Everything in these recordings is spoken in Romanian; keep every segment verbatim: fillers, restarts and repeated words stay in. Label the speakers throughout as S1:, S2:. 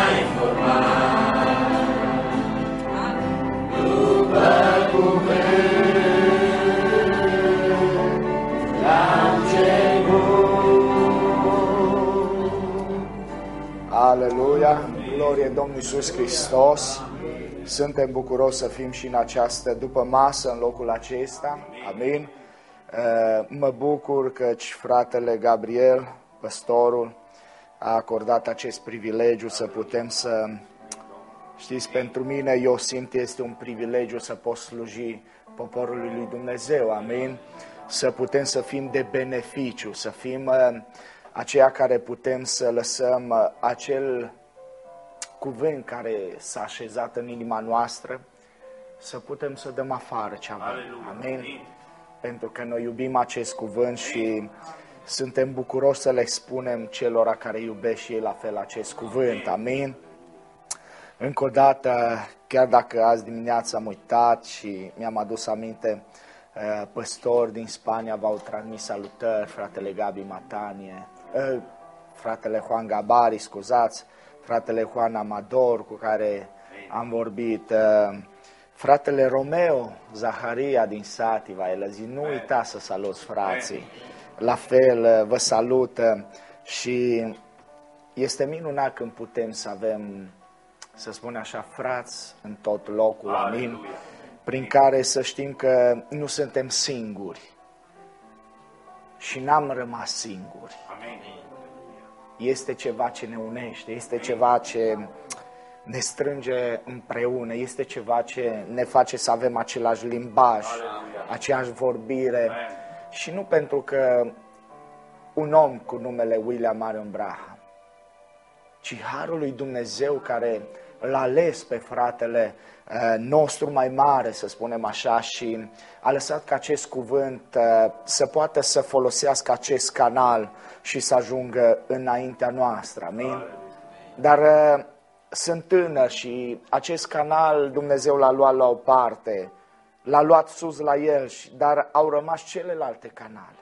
S1: Aleluia, glorie Domnului Iisus Hristos. Suntem bucuroși să fim și în această după masă în locul acesta. Amin. Mă bucur că fratele Gabriel, păstorul, a acordat acest privilegiu să putem să, știți, pentru mine, eu simt, este un privilegiu să pot sluji poporului lui Dumnezeu. Amin. Să putem să fim de beneficiu, să fim aceia care putem să lăsăm acel cuvânt care s-a așezat în inima noastră, să putem să dăm afară ce avem. Amin? Pentru că noi iubim acest cuvânt și suntem bucuroși să le spunem celor care iubesc și ei la fel acest cuvânt. Amin? Încă o dată, chiar dacă azi dimineața am uitat și mi-am adus aminte, păstori din Spania v-au transmis salutări, fratele Gabi Matanie, fratele Juan Gabari, scuzați, fratele Juan Amador cu care am vorbit, fratele Romeo Zaharia din Sativa, el a zis, nu uita să saluți frații, la fel vă salută și este minunat când putem să avem, să spun așa, frați în tot locul, amin, prin care să știm că nu suntem singuri și n-am rămas singuri. Este ceva ce ne unește, este ceva ce ne strânge împreună, este ceva ce ne face să avem același limbaj, aceeași vorbire. Și nu pentru că un om cu numele William Marion Branham, ci Harul lui Dumnezeu care l-a ales pe fratele nostru mai mare, să spunem așa, și a lăsat ca acest cuvânt să poată să folosească acest canal și să ajungă înaintea noastră, amin? Dar sunt tânăr și acest canal Dumnezeu l-a luat la o parte, l-a luat sus la el, dar au rămas celelalte canale.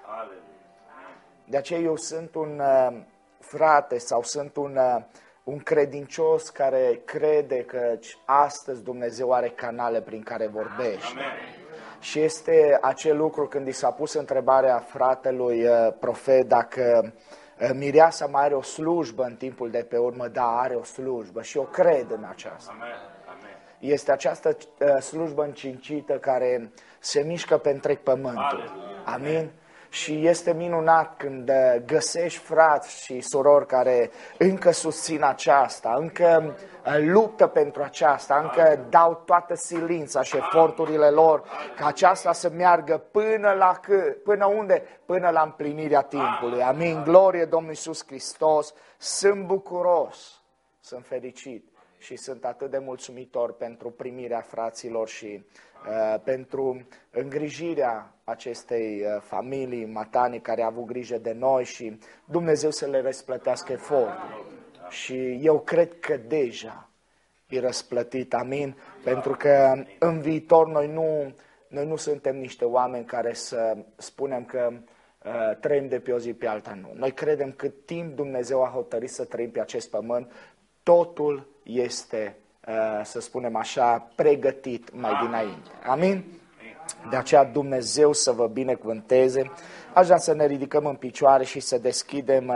S1: De aceea eu sunt un frate sau sunt un... un credincios care crede că astăzi Dumnezeu are canale prin care vorbește. Amen. Și este acel lucru când i s-a pus întrebarea fratelui uh, profet dacă uh, mireasa mai are o slujbă în timpul de pe urmă. Da, are o slujbă și eu cred în aceasta. Amen. Amen. Este această uh, slujbă încincită care se mișcă pe întreg pământul. Amen. Amin? Și este minunat când găsești frați și surori care încă susțin aceasta, încă luptă pentru aceasta, încă dau toată silința și eforturile lor ca aceasta să meargă până la cât, până unde? Până la împlinirea timpului. Amin. Glorie Domnului Iisus Hristos. Sunt bucuros, sunt fericit și sunt atât de mulțumitor pentru primirea fraților și uh, pentru îngrijirea acestei uh, familii Matani care a avut grijă de noi și Dumnezeu să le răsplătească efortul. Și eu cred că deja e răsplătit, amin, pentru că în viitor noi nu, noi nu suntem niște oameni care să spunem că uh, trăim de pe o zi pe alta, nu. Noi credem că timp Dumnezeu a hotărât să trăim pe acest pământ, totul este, să spunem așa, pregătit mai dinainte. Amin? De aceea Dumnezeu să vă binecuvânteze. Aș vrea să ne ridicăm în picioare și să deschidem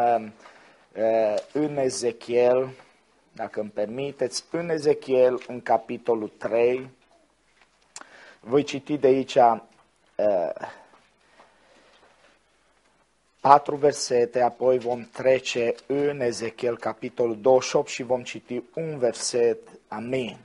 S1: în Ezechiel, dacă îmi permiteți, în Ezechiel, în capitolul trei. Voi citi de aici patru versete, apoi vom trece în Ezechiel, capitolul douăzeci și opt și vom citi un verset. Amin.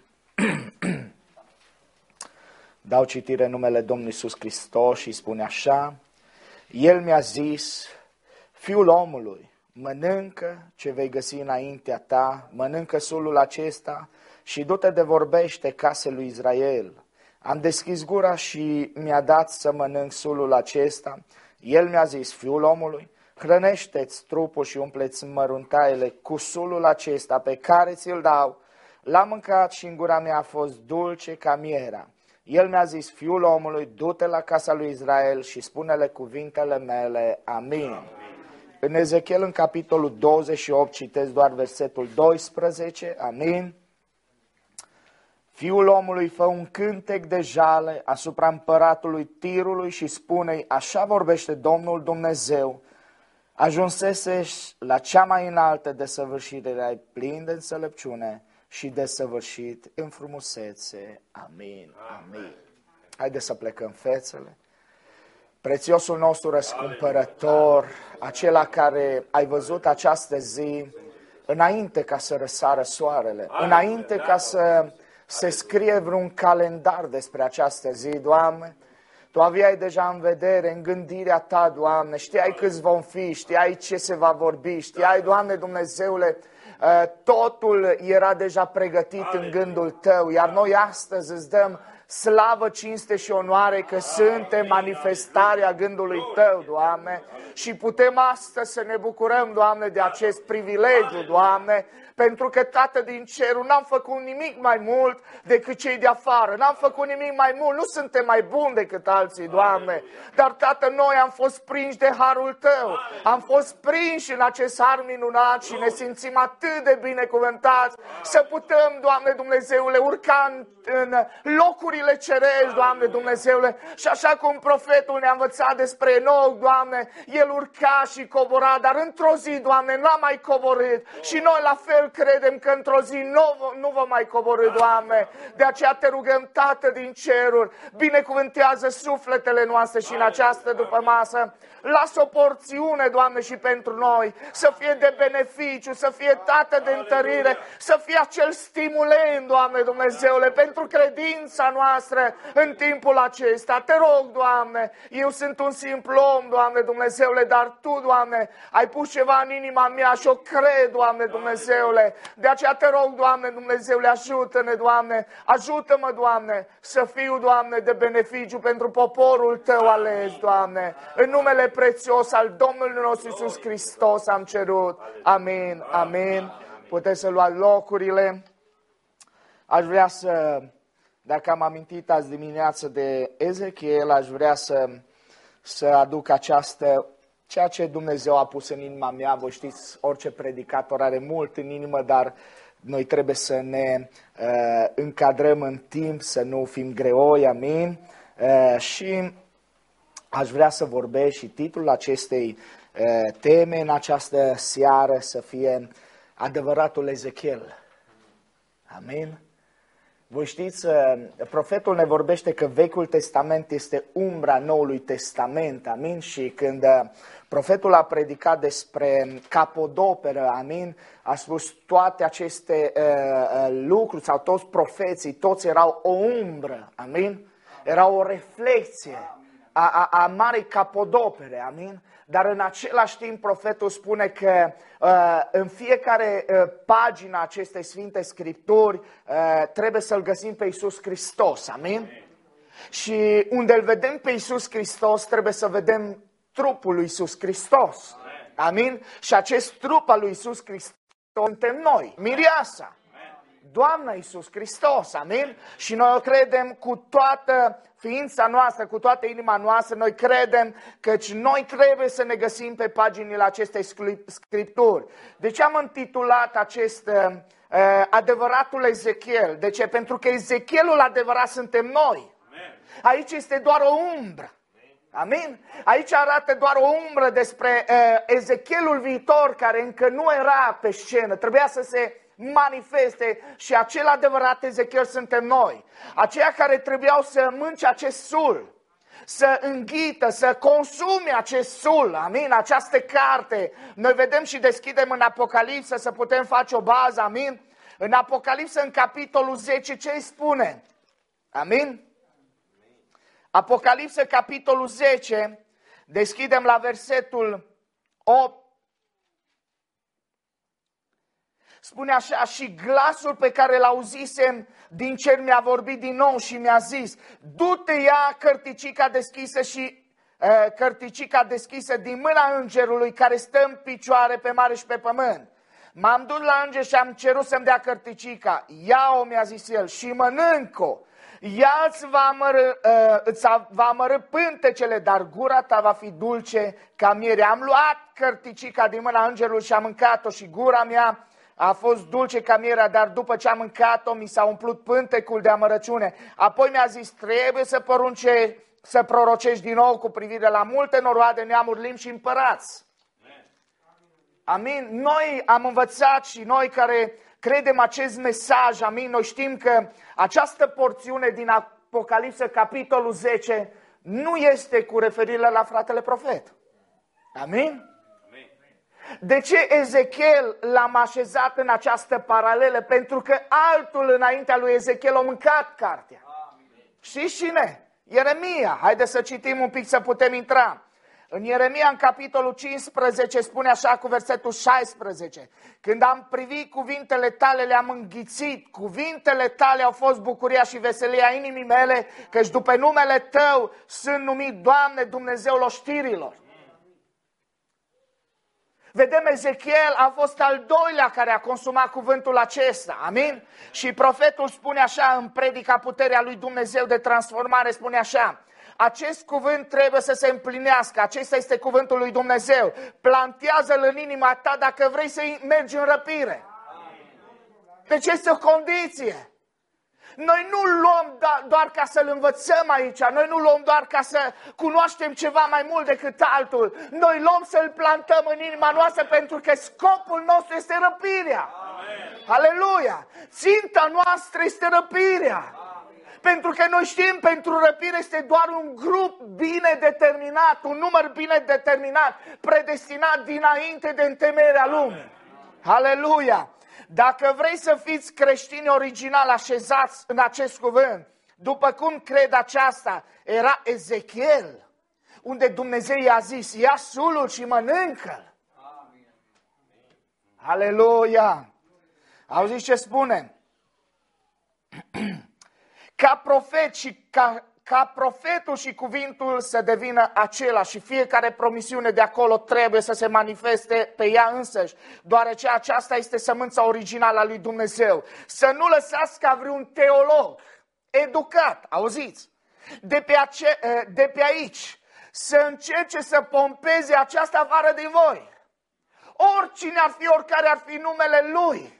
S1: Dau citire în numele Domnului Iisus Hristos și spune așa: El mi-a zis, fiul omului, mănâncă ce vei găsi înaintea ta, mănâncă sulul acesta și du-te de vorbește casei lui Israel. Am deschis gura și mi-a dat să mănânc sulul acesta. El mi-a zis, fiul omului, hrănește-ți trupul și umpleți măruntaiele cu sulul acesta pe care ți-l dau. L-am mâncat și în gura mea a fost dulce ca mierea. El mi-a zis, fiul omului, du-te la casa lui Israel și spune-le cuvintele mele. Amin. În Ezechiel, în capitolul douăzeci și opt, citesc doar versetul doisprezece, amin. Fiul omului, fă un cântec de jale asupra împăratului Tirului și spune-i, așa vorbește Domnul Dumnezeu, ajunsesești la cea mai înaltă desăvârșire, erai plin de înțelepciune și desăvârșit în frumusețe. Amin, amin. Haideți să plecăm fețele. Prețiosul nostru răscumpărător, acela care ai văzut această zi înainte ca să răsară soarele, înainte ca să se scrie vreun calendar despre această zi, Doamne, Tu aveai deja în vedere, în gândirea Ta, Doamne, știai câți vom fi, știai ce se va vorbi, știai, Doamne Dumnezeule, totul era deja pregătit în gândul Tău, iar noi astăzi îți dăm slavă, cinste și onoare că suntem manifestarea gândului Tău, Doamne, și putem astăzi să ne bucurăm, Doamne, de acest privilegiu, Doamne, pentru că, Tată din cerul, n-am făcut nimic mai mult decât cei de afară, n-am făcut nimic mai mult, nu suntem mai buni decât alții, Doamne, dar, Tată, noi am fost prinși de harul Tău, am fost prinși în acest har minunat și ne simțim atât de binecuvântați să putem, Doamne Dumnezeule, urca în, în locurile cerești, Doamne Dumnezeule, și așa cum profetul ne-a învățat despre Enoch, Doamne, el urca și cobora, dar într-o zi, Doamne, n-a mai coborât și noi la fel credem că într-o zi nu, nu vom mai coborî, Doamne. De aceea te rugăm, Tată din ceruri, binecuvântează sufletele noastre și în această dupămasă. Lasă o porțiune, Doamne, și pentru noi, să fie de beneficiu, să fie, Tată, de întărire, să fie acel stimulent, Doamne Dumnezeule, pentru credința noastră în timpul acesta. Te rog, Doamne, eu sunt un simplu om, Doamne Dumnezeule, dar Tu, Doamne, ai pus ceva în inima mea și o cred, Doamne Dumnezeule. De aceea te rog, Doamne Dumnezeule, ajută-ne, Doamne, ajută-mă, Doamne, să fiu, Doamne, de beneficiu pentru poporul Tău ales, Doamne. În numele prețios al Domnului nostru Iisus Hristos am cerut. Amin, amin. Puteți să luați locurile. Aș vrea să, dacă am amintit azi dimineață de Ezechiel, aș vrea să, să aduc această, ceea ce Dumnezeu a pus în inima mea. Voi știți, orice predicator are mult în inimă, dar noi trebuie să ne uh, încadrăm în timp, să nu fim greoi, amin. Uh, și aș vrea să vorbesc și titlul acestei uh, teme în această seară să fie adevăratul Ezechiel. Amin. Voi știți, profetul ne vorbește că Vechiul Testament este umbra Noului Testament, amin? Și când profetul a predicat despre capodoperă, amin, a spus toate aceste uh, lucruri, sau toți profeții, toți erau o umbră, amin? Era o reflecție a, a, a marei capodopere, amin? Dar în același timp profetul spune că uh, în fiecare uh, pagină acestei Sfinte Scripturi uh, trebuie să-L găsim pe Iisus Hristos, amin? Și unde îl vedem pe Iisus Hristos trebuie să vedem trupul lui Iisus Hristos, amin? Și acest trup al lui Iisus Hristos suntem noi, Miriasa, Doamna Iisus Hristos, amin? Și noi o credem cu toată ființa noastră, cu toată inima noastră, noi credem că noi trebuie să ne găsim pe paginile acestei Scripturi. De ce am intitulat acest uh, adevăratul Ezechiel? De ce? Pentru că Ezechielul adevărat suntem noi. Aici este doar o umbră. Amin? Aici arată doar o umbră despre uh, Ezechielul viitor, care încă nu era pe scenă. Trebuia să se manifeste și acel adevărat Ezechiel suntem noi. Aceia care trebuiau să mânce acest sul, să înghită, să consume acest sul, amin, această carte. Noi vedem și deschidem în Apocalipsă să putem face o bază, amin. În Apocalipsă, în capitolul zece, ce îi spune? Amin? Apocalipsă, capitolul zece, deschidem la versetul opt. Spune așa, și glasul pe care l-auzisem din cer mi-a vorbit din nou și mi-a zis, du-te, ia cărticica deschisă și uh, cărticica deschisă din mâna îngerului care stă în picioare pe mare și pe pământ. M-am dus la înger și am cerut să-mi dea cărticica. Ia-o, mi-a zis el, și mănânc-o. Ea îți va amărâ, uh, îți va amărâ pântecele, dar gura ta va fi dulce ca miere. Am luat cărticica din mâna îngerului și am mâncat-o și gura mea a fost dulce ca mierea, dar după ce am mâncat-o mi s-a umplut pântecul de amărăciune. Apoi mi-a zis, trebuie să porunce, să prorocești din nou cu privire la multe noroade, neamuri, limbi și împărați. Amin? Noi am învățat și noi care credem acest mesaj, amin, noi știm că această porțiune din Apocalipsă, capitolul zece, nu este cu referire la fratele profet. Amin? De ce Ezechiel l-am așezat în această paralelă? Pentru că altul înaintea lui Ezechiel a mâncat cartea. Știți cine? Ieremia. Haideți să citim un pic să putem intra. În Ieremia, în capitolul cincisprezece, spune așa cu versetul șaisprezece. Când am privit cuvintele tale, le-am înghițit. Cuvintele tale au fost bucuria și veselia inimii mele, căci după numele tău sunt numit, Doamne, Dumnezeul oștirilor. Vedem, Ezechiel a fost al doilea care a consumat cuvântul acesta, amin? Și profetul spune așa în predica Puterea lui Dumnezeu de transformare, spune așa: acest cuvânt trebuie să se împlinească, acesta este cuvântul lui Dumnezeu. Plantează-l în inima ta dacă vrei să mergi în răpire. Deci este o condiție. Noi nu luăm doar ca să-l învățăm aici, noi nu luăm doar ca să cunoaștem ceva mai mult decât altul. Noi luăm să-l plantăm în inima noastră pentru că scopul nostru este răpirea. Amen. Aleluia! Ținta noastră este răpirea. Pentru că noi știm, pentru răpire este doar un grup bine determinat, un număr bine determinat, predestinat dinainte de întemeierea lumii. Aleluia! Dacă vrei să fiți creștini originali așezați în acest cuvânt, după cum cred aceasta, era Ezechiel, unde Dumnezeu i-a zis, ia sulul și mănâncă-l. Aleluia! Auziți ce spune? Ca profet și ca, ca profetul și cuvântul să devină același și fiecare promisiune de acolo trebuie să se manifeste pe ea însăși, deoarece aceasta este sămânța originală a lui Dumnezeu. Să nu lăsați ca vreun teolog educat, auziți, de pe, ace, de pe aici, să încerce să pompeze această afară din voi. Oricine ar fi, oricare ar fi numele lui.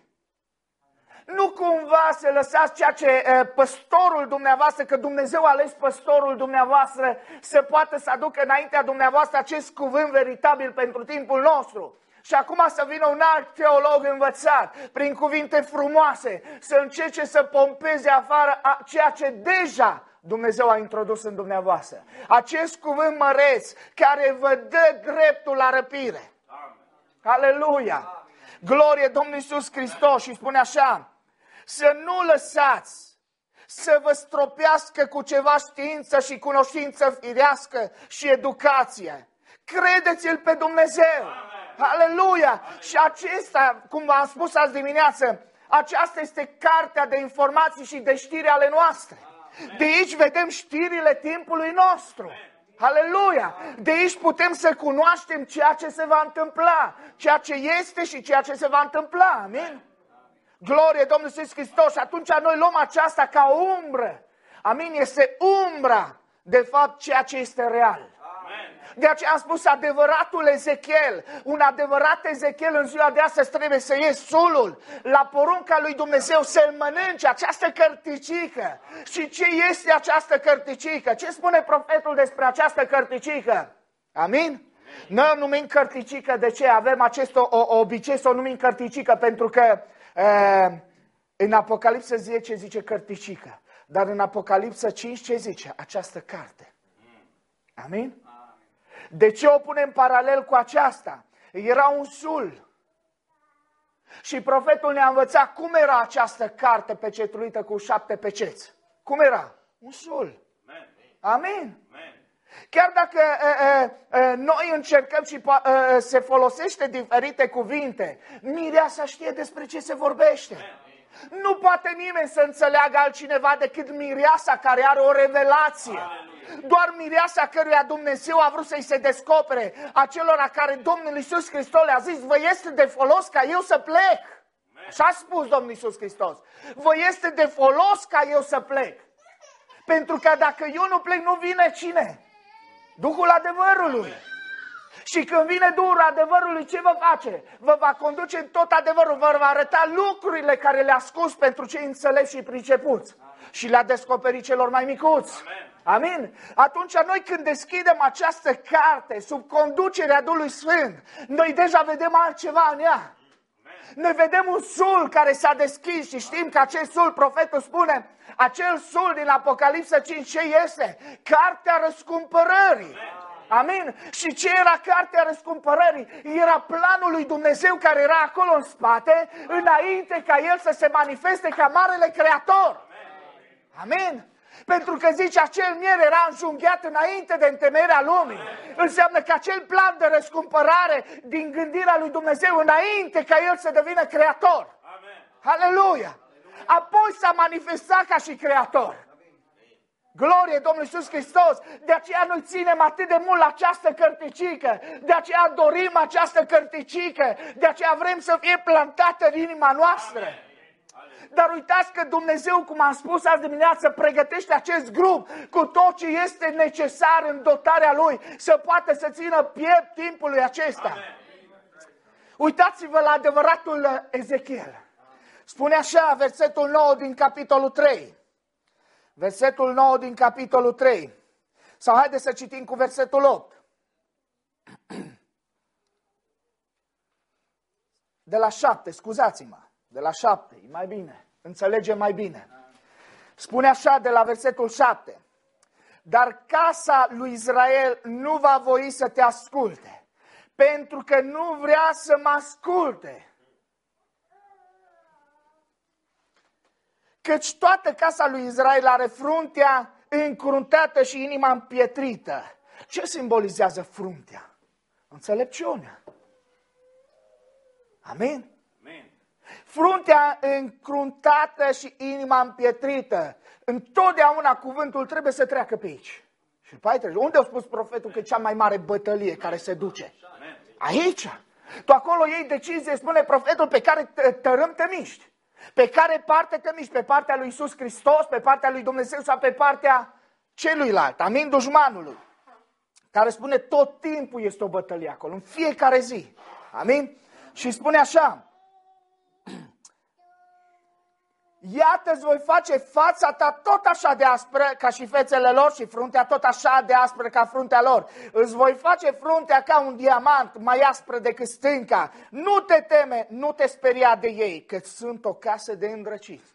S1: Nu cumva să lăsați ceea ce uh, păstorul dumneavoastră, că Dumnezeu a ales păstorul dumneavoastră să poată să aducă înaintea dumneavoastră acest cuvânt veritabil pentru timpul nostru. Și acum să vină un alt teolog învățat, prin cuvinte frumoase, să încerce să pompeze afară a ceea ce deja Dumnezeu a introdus în dumneavoastră. Acest cuvânt măreț care vă dă dreptul la răpire. Amen. Aleluia! Glorie Domnului Iisus Hristos și spune așa: să nu lăsați să vă stropească cu ceva știință și cunoștință firească și educație. Credeți-L pe Dumnezeu. Amen. Aleluia! Și acesta, cum v-am spus azi dimineață, aceasta este cartea de informații și de știri ale noastre. Amen. De aici vedem știrile timpului nostru. Amen. Aleluia! De aici putem să cunoaștem ceea ce se va întâmpla, ceea ce este și ceea ce se va întâmpla. Amin? Glorie Domnului Iisus Hristos! Și atunci noi luăm aceasta ca o umbră. Amin? Este umbra, de fapt, ceea ce este real. Amen. De aceea am spus adevăratul Ezechiel. Un adevărat Ezechiel în ziua de astăzi trebuie să iei sulul la porunca lui Dumnezeu, să-l mănânce, această cărticică. Și ce este această cărticică? Ce spune profetul despre această cărticică? Amin? Noi o numim cărticică. De ce? Avem acest o, o, obicei să o numim cărticică, pentru că uh, în Apocalipsă zece zice cărticică. Dar în Apocalipsă cinci ce zice? Această carte. Amin? De ce o punem paralel cu aceasta? Era un sul. Și profetul ne-a învățat cum era această carte pecetluită cu șapte peceți. Cum era? Un sul. Amin? Chiar dacă uh, uh, noi încercăm și uh, se folosește diferite cuvinte, mireasa știe despre ce se vorbește. Nu poate nimeni să înțeleagă altcineva decât mireasa care are o revelație. Doar mireasa căruia Dumnezeu a vrut să-i se descopere, acelora care Domnul Iisus Hristos le-a zis, vă este de folos ca eu să plec. Așa a spus Domnul Iisus Hristos. Vă este de folos ca eu să plec. Pentru că dacă eu nu plec, nu vine cine? Duhul adevărului. Și când vine Duhul adevărului, ce vă face? Vă va conduce în tot adevărul, vă va arăta lucrurile care le-a ascuns pentru cei înțelepți și pricepuți. Și le-a descoperit celor mai micuți. Amin. Amin? Atunci noi când deschidem această carte sub conducerea Duhului Sfânt, noi deja vedem altceva în ea. Noi vedem un sul care s-a deschis și știm că acel sul, profetul spune, acel sul din Apocalipsa cinci, ce este? Cartea răscumpărării. Amin? Și ce era cartea răscumpărării? Era planul lui Dumnezeu care era acolo în spate, înainte ca El să se manifeste ca Marele Creator. Amin? Pentru că zice, acel mier era înjunghiat înainte de întemeierea lumii. Înseamnă că acel plan de răscumpărare din gândirea lui Dumnezeu înainte ca El să devină creator. Aleluia! Apoi s-a manifestat ca și creator. Glorie Domnului Iisus Hristos! De aceea noi ținem atât de mult la această cărticică, de aceea dorim această cărticică, de aceea vrem să fie plantată în inima noastră. Dar uitați că Dumnezeu, cum am spus azi dimineață, pregătește acest grup cu tot ce este necesar în dotarea Lui, să poată să țină piept timpului acesta. Amen. Uitați-vă la adevăratul Ezechiel. Spune așa, versetul nouă din capitolul trei. Versetul nouă din capitolul trei. Sau haideți să citim cu versetul opt. De la șapte, scuzați-mă. De la șapte, e mai bine. Înțelegem mai bine. Spune așa de la versetul șapte. Dar casa lui Israel nu va voi să te asculte, pentru că nu vrea să mă asculte. Căci toată casa lui Israel are fruntea încruntată și inima împietrită. Ce simbolizează fruntea? Înțelepciunea. Amin? Fruntea încruntată și inima împietrită. Întotdeauna cuvântul trebuie să treacă pe aici. Și pe aici. Unde a spus profetul că e cea mai mare bătălie care se duce? Aici. Tu acolo iei decizie, spune profetul, pe care tărâm te miști. Pe care parte te miști? Pe partea lui Iisus Hristos, pe partea lui Dumnezeu sau pe partea celuilalt? Amin, dușmanului. Care spune tot timpul este o bătălie acolo, în fiecare zi. Amin? Și spune așa. Iată, îți voi face fața ta tot așa de aspră ca și fețele lor și fruntea tot așa de aspră ca fruntea lor. Îți voi face fruntea ca un diamant mai aspră decât stânca. Nu te teme, nu te speria de ei, că sunt o casă de îndrăciți.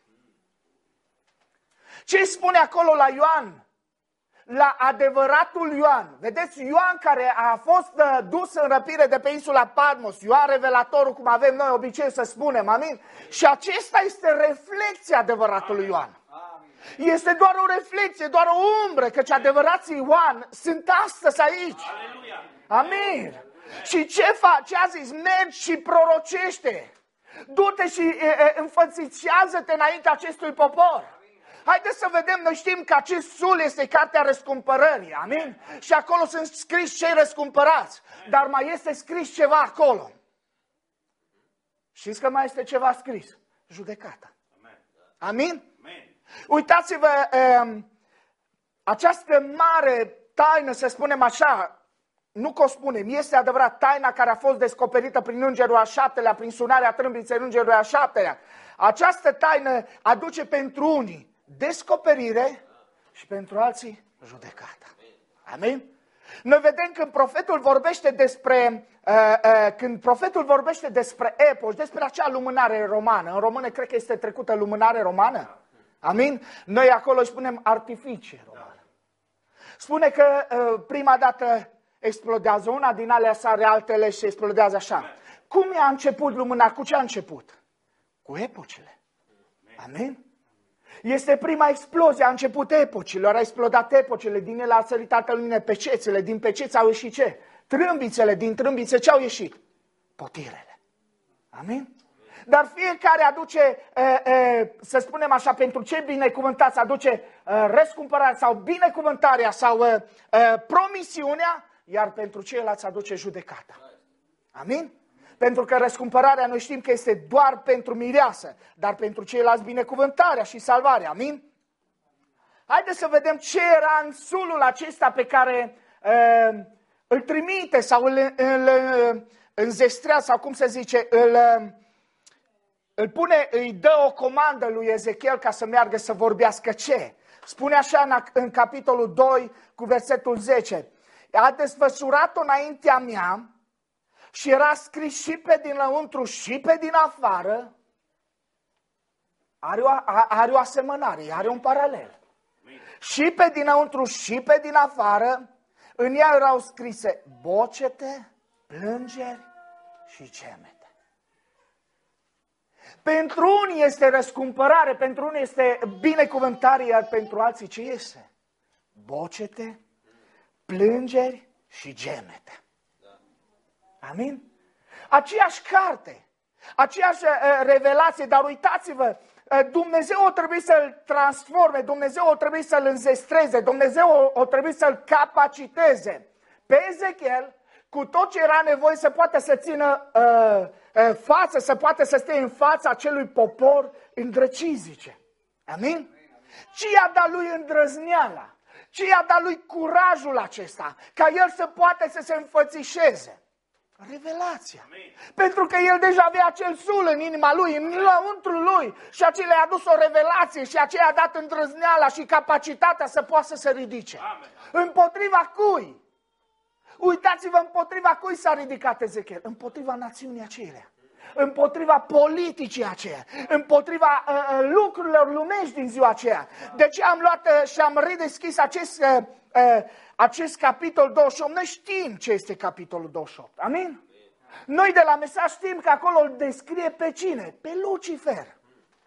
S1: Ce spune acolo la Ioan? La adevăratul Ioan. Vedeți, Ioan care a fost uh, dus în răpire de pe insula Patmos, Ioan revelatorul, cum avem noi obicei să spunem, amin? Și acesta este reflecția adevăratului Ioan. Este doar o reflecție, doar o umbră, căci adevărații Ioan sunt astăzi aici. Amin. Și ce faci? Ce a zis? Mergi și prorocește. Du-te și e, e, înfățișează-te înaintea acestui popor. Haideți să vedem, noi știm că acest sul este cartea răscumpărării, amin? Și acolo sunt scris cei răscumpărați, dar mai este scris ceva acolo. Știți că mai este ceva scris? Judecata. Amin? Uitați-vă, um, această mare taină, să spunem așa, nu că o spunem, este adevărat, taina care a fost descoperită prin îngerul al șaptelea, prin sunarea trâmbiței îngerului al șaptelea. Această taină aduce pentru unii descoperire și pentru alții judecata. Amin? Noi vedem când profetul vorbește despre uh, uh, când profetul vorbește despre epoși, despre acea lumânare romană. În română cred că este trecută lumânare romană. Amin? Noi acolo îi spunem artificie romană. Spune că uh, prima dată explodează una, din alea sare altele și explodează așa. Cum a început lumânarea? Cu ce a început? Cu epocile. Amin? Este prima explozie, a început epocilor, a explodat epocile, din ele a sărit altă lumină, pecețele, din peceți au ieșit ce? Trâmbițele, din trâmbițe ce au ieșit? Potirele. Amin? Dar fiecare aduce, să spunem așa, pentru cei binecuvântați, aduce răscumpărarea sau binecuvântarea sau promisiunea, iar pentru ceilalți aduce judecata. Amin? Pentru că răscumpărarea noi știm că este doar pentru mireasă, dar pentru ceilalți binecuvântarea și salvarea. Amin? Haideți să vedem ce era în sulul acesta pe care uh, îl trimite sau îl, îl, îl înzestrează, sau cum se zice, îl, îl pune, îi dă o comandă lui Ezechiel ca să meargă să vorbească ce? Spune așa în, în capitolul doi cu versetul zece. A desfășurat-o înaintea mea și era scris și pe dinăuntru și pe din afară. Are o, are o asemănare, are un paralel. Și pe dinăuntru și pe din afară, în ea erau scrise bocete, plângeri și gemete. Pentru unii este răscumpărare, pentru unii este binecuvântare, iar pentru alții ce este? Bocete, plângeri și gemete. Amin? Aceeași carte, aceeași uh, revelație, dar uitați-vă, uh, Dumnezeu o trebuie să-l transforme, Dumnezeu o trebuie să-l înzestreze, Dumnezeu o, o trebuie să-l capaciteze. Pe Ezechiel, cu tot ce era nevoie să poată să țină uh, uh, față, să poată să stea în fața acelui popor îndrăcizice. Amin? Ce i-a dat lui îndrăzneala? Ce i-a dat lui curajul acesta? Ca el să poată să se înfățișeze. Revelația. Amin. Pentru că el deja avea acel sul în inima lui, în lăuntrul lui, și aceea a adus o revelație și aceea a dat îndrăzneala și capacitatea să poată să se ridice. Amin. Împotriva cui? Uitați-vă împotriva cui s-a ridicat Ezechiel. Împotriva națiunii acelea. Împotriva politicii aceea. Împotriva uh, lucrurilor lumești din ziua aceea. De ce am luat uh, și am redeschis acest... Uh, uh, Acest capitol douăzeci și opt, noi știm ce este capitolul douăzeci și opt, amin? Noi de la mesaj știm că acolo îl descrie pe cine? Pe Lucifer.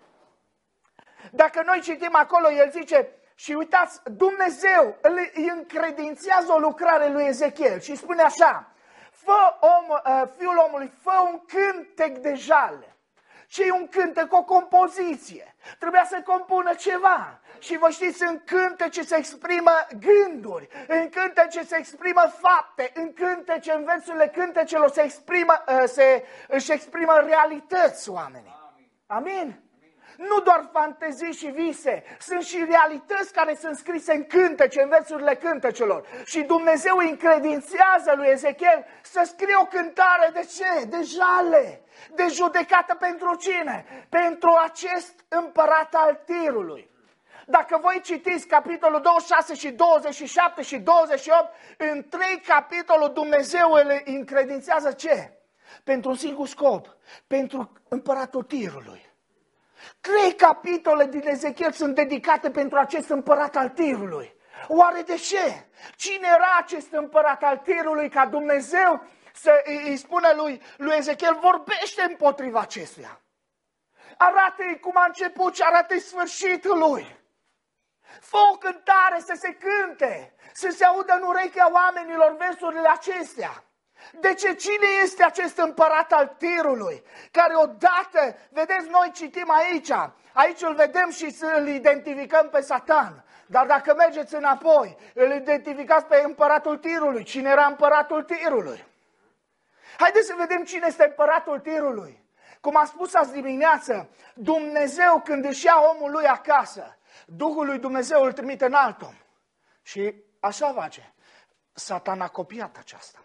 S1: Dacă noi citim acolo, el zice, și uitați, Dumnezeu îi încredințează o lucrare lui Ezechiel și spune așa, fă om, fiul omului, fă un cântec de jale. Și e un cântec, o compoziție. Trebuia să compună ceva. Și vă știți, în cântece se exprimă gânduri, în cântece se exprimă fapte, în cântece, în versurile cântecelor se exprimă, se, își exprimă realități oamenii. Amin? Nu doar fantezii și vise, sunt și realități care sunt scrise în cântece, în versurile cântecelor. Și Dumnezeu îi încredințează lui Ezechiel să scrie o cântare de ce? De jale, de judecată pentru cine? Pentru acest împărat al Tirului. Dacă voi citiți capitolul douăzeci și șase și douăzeci și șapte și douăzeci și opt, în trei capitolul Dumnezeu îl încredințează ce? Pentru un singur scop, pentru împăratul Tirului. Trei capitole din Ezechiel sunt dedicate pentru acest împărat al Tirului. Oare de ce? Cine era acest împărat al Tirului ca Dumnezeu să îi spună lui, lui Ezechiel, vorbește împotriva acestuia. Arată-i cum a început și arată-i sfârșitul lui. Fă o cântare să se cânte, să se audă în urechea oamenilor versurile acestea. De ce? Cine este acest împărat al Tirului? Care odată, vedeți, noi citim aici, aici îl vedem și îl identificăm pe Satan. Dar dacă mergeți înapoi, îl identificați pe împăratul Tirului. Cine era împăratul Tirului? Haideți să vedem cine este împăratul Tirului. Cum am spus azi dimineață, Dumnezeu când își ia omul lui acasă, Duhul lui Dumnezeu îl trimite în alt om. Și așa face. Satan a copiat aceasta.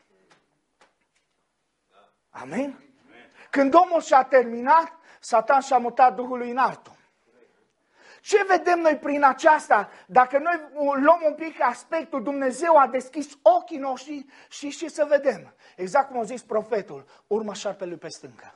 S1: Amin? Când omul și-a terminat, Satan și-a mutat Duhul lui în alt om. Ce vedem noi prin aceasta? Dacă noi luăm un pic aspectul, Dumnezeu a deschis ochii noștri și și să vedem. Exact cum a zis profetul, urmă șarpelui pe stâncă.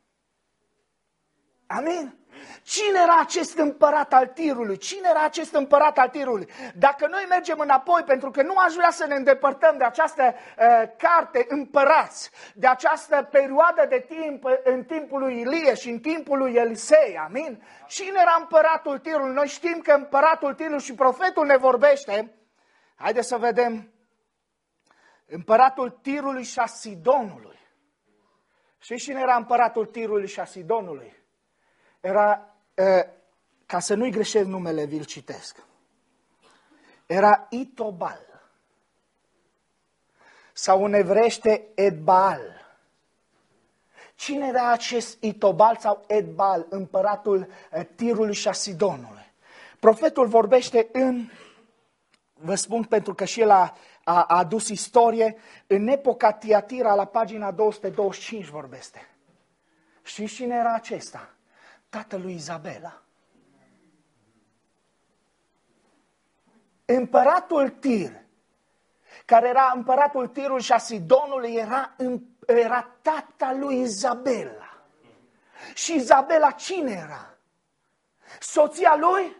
S1: Amin? Cine era acest împărat al Tirului? Cine era acest împărat al Tirului? Dacă noi mergem înapoi, pentru că nu aș vrea să ne îndepărtăm de această uh, carte Împărați, de această perioadă de timp în timpul lui Ilie și în timpul lui Elisei, amin? Cine era împăratul Tirului? Noi știm că împăratul Tirului și profetul ne vorbește. Haideți să vedem împăratul Tirului și a Sidonului. Știți cine era împăratul Tirului și a Sidonului? Era, ca să nu-i greșesc numele, vi-l citesc. Era Itobal. Sau în evrește Edbaal. Cine era acest Itobal sau Edbaal, împăratul Tirului și a Sidonului? Profetul vorbește în, vă spun pentru că și el a, a, a adus istorie, în epoca Tiatira, la pagina două sute douăzeci și cinci vorbește. Știți cine era acesta? Tatălui Izabela. Împăratul Tir, care era împăratul Tirului și a Sidonului, era, era tata lui Izabela. Și Izabela cine era? Soția lui?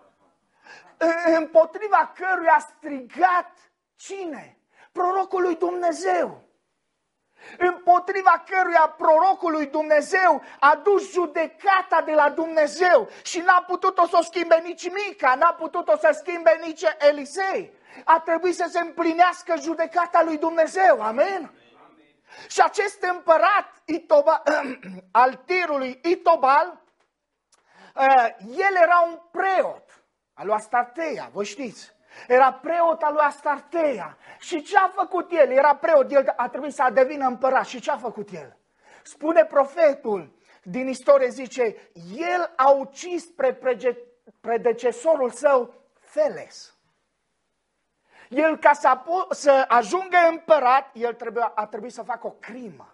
S1: Împotriva căruia a strigat cine? Prorocul lui Dumnezeu. Împotriva căruia prorocul lui Dumnezeu a dus judecata de la Dumnezeu și n-a putut-o să o schimbe nici Mica, n-a putut-o să schimbe nici Elisei. A trebuit să se împlinească judecata lui Dumnezeu. Amen? Și acest împărat Itobal, al Tirului, Itobal, el era un preot al lui Astarteia, voi știți. Era preot al lui Astarteia. Și ce a făcut el? Era preot, el a trebuit să devină împărat. Și ce a făcut el? Spune profetul din istorie, zice, el a ucis pre predecesorul său, Feles. El, ca să, să ajungă împărat, el trebuie, a trebuit să facă o crimă.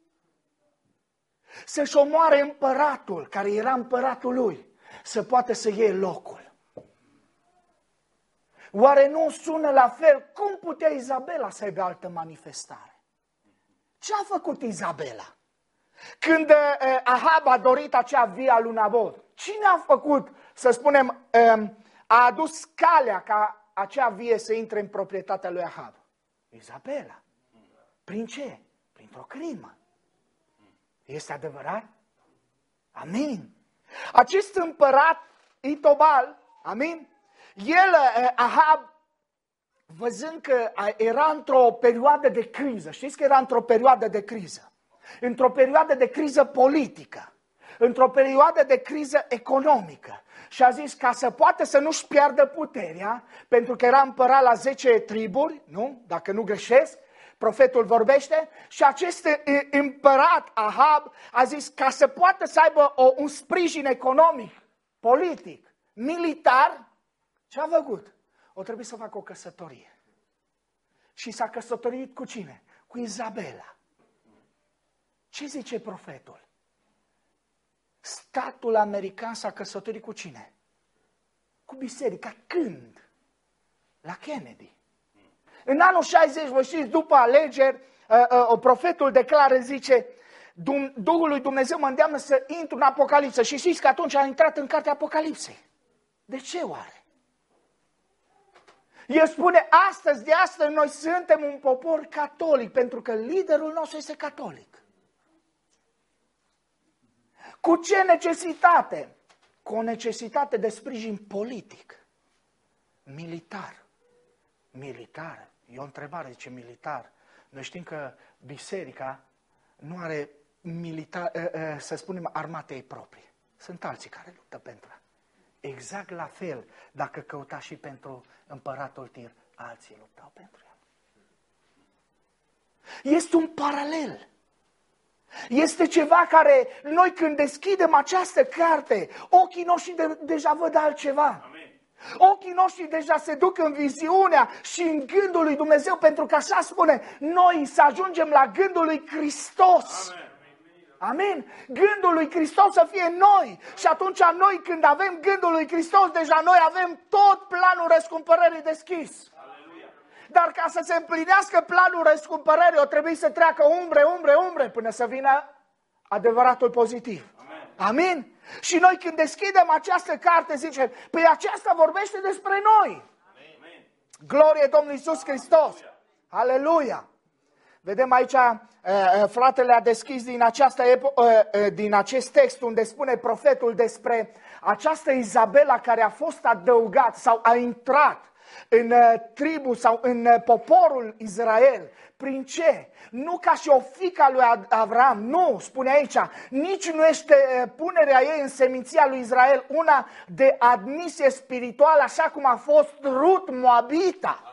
S1: Să-și omoare împăratul, care era împăratul lui, să poată să iei locul. Oare nu sună la fel? Cum putea Izabela să aibă altă manifestare? Ce a făcut Izabela? Când uh, Ahab a dorit acea via lui Nabot, cine a făcut, să spunem, uh, a adus calea ca acea vie să intre în proprietatea lui Ahab? Izabela. Prin ce? Printr-o crimă. Este adevărat? Amin. Acest împărat Itobal, amin? El, Ahab, văzând că era într-o perioadă de criză, știți că era într-o perioadă de criză, într-o perioadă de criză politică, într-o perioadă de criză economică și a zis ca să poată să nu-și piardă puterea, pentru că era împărat la zece triburi, nu? Dacă nu greșesc, profetul vorbește, și acest împărat Ahab a zis ca să poată să aibă o, un sprijin economic, politic, militar. Ce a făcut? O trebuie să facă o căsătorie. Și s-a căsătorit cu cine? Cu Izabela. Ce zice profetul? Statul american s-a căsătorit cu cine? Cu biserica. Când? La Kennedy. În anul șaizeci, vă știți, după alegeri, profetul declară, zice, Duhul lui Dumnezeu mă îndeamnă să intru în Apocalipsă. Și știți că atunci a intrat în cartea Apocalipsei. De ce oare? El spune, astăzi, de astăzi, noi suntem un popor catolic, pentru că liderul nostru este catolic. Cu ce necesitate? Cu o necesitate de sprijin politic, militar. Militar? E o întrebare, zice militar. Noi știm că biserica nu are militar, să spunem, armatei proprii. Sunt alții care luptă pentru ea. Exact la fel, dacă căuta și pentru împăratul Tir, alții luptau pentru el. Este un paralel. Este ceva care noi când deschidem această carte, ochii noștri de, deja văd altceva. Amin. Ochii noștri deja se duc în viziunea și în gândul lui Dumnezeu, pentru că așa spune, noi să ajungem la gândul lui Hristos. Amin. Amin? Gândul lui Hristos să fie noi. Și atunci noi când avem gândul lui Hristos, deja noi avem tot planul răscumpărării deschis. Aleluia. Dar ca să se împlinească planul răscumpărării, o trebuie să treacă umbre, umbre, umbre, până să vină adevăratul pozitiv. Amen. Amin? Și noi când deschidem această carte zicem, păi aceasta vorbește despre noi. Amin. Glorie Domnului Iisus Hristos. Aleluia. Vedem aici, fratele a deschis din, această, din acest text unde spune profetul despre această Izabela care a fost adăugat sau a intrat în uh, tribu sau în uh, poporul Israel. Prin ce? Nu ca și o fiica lui Avram, nu, spune aici, nici nu este uh, punerea ei în seminția lui Israel una de admisie spirituală, așa cum a fost Rut Moabita.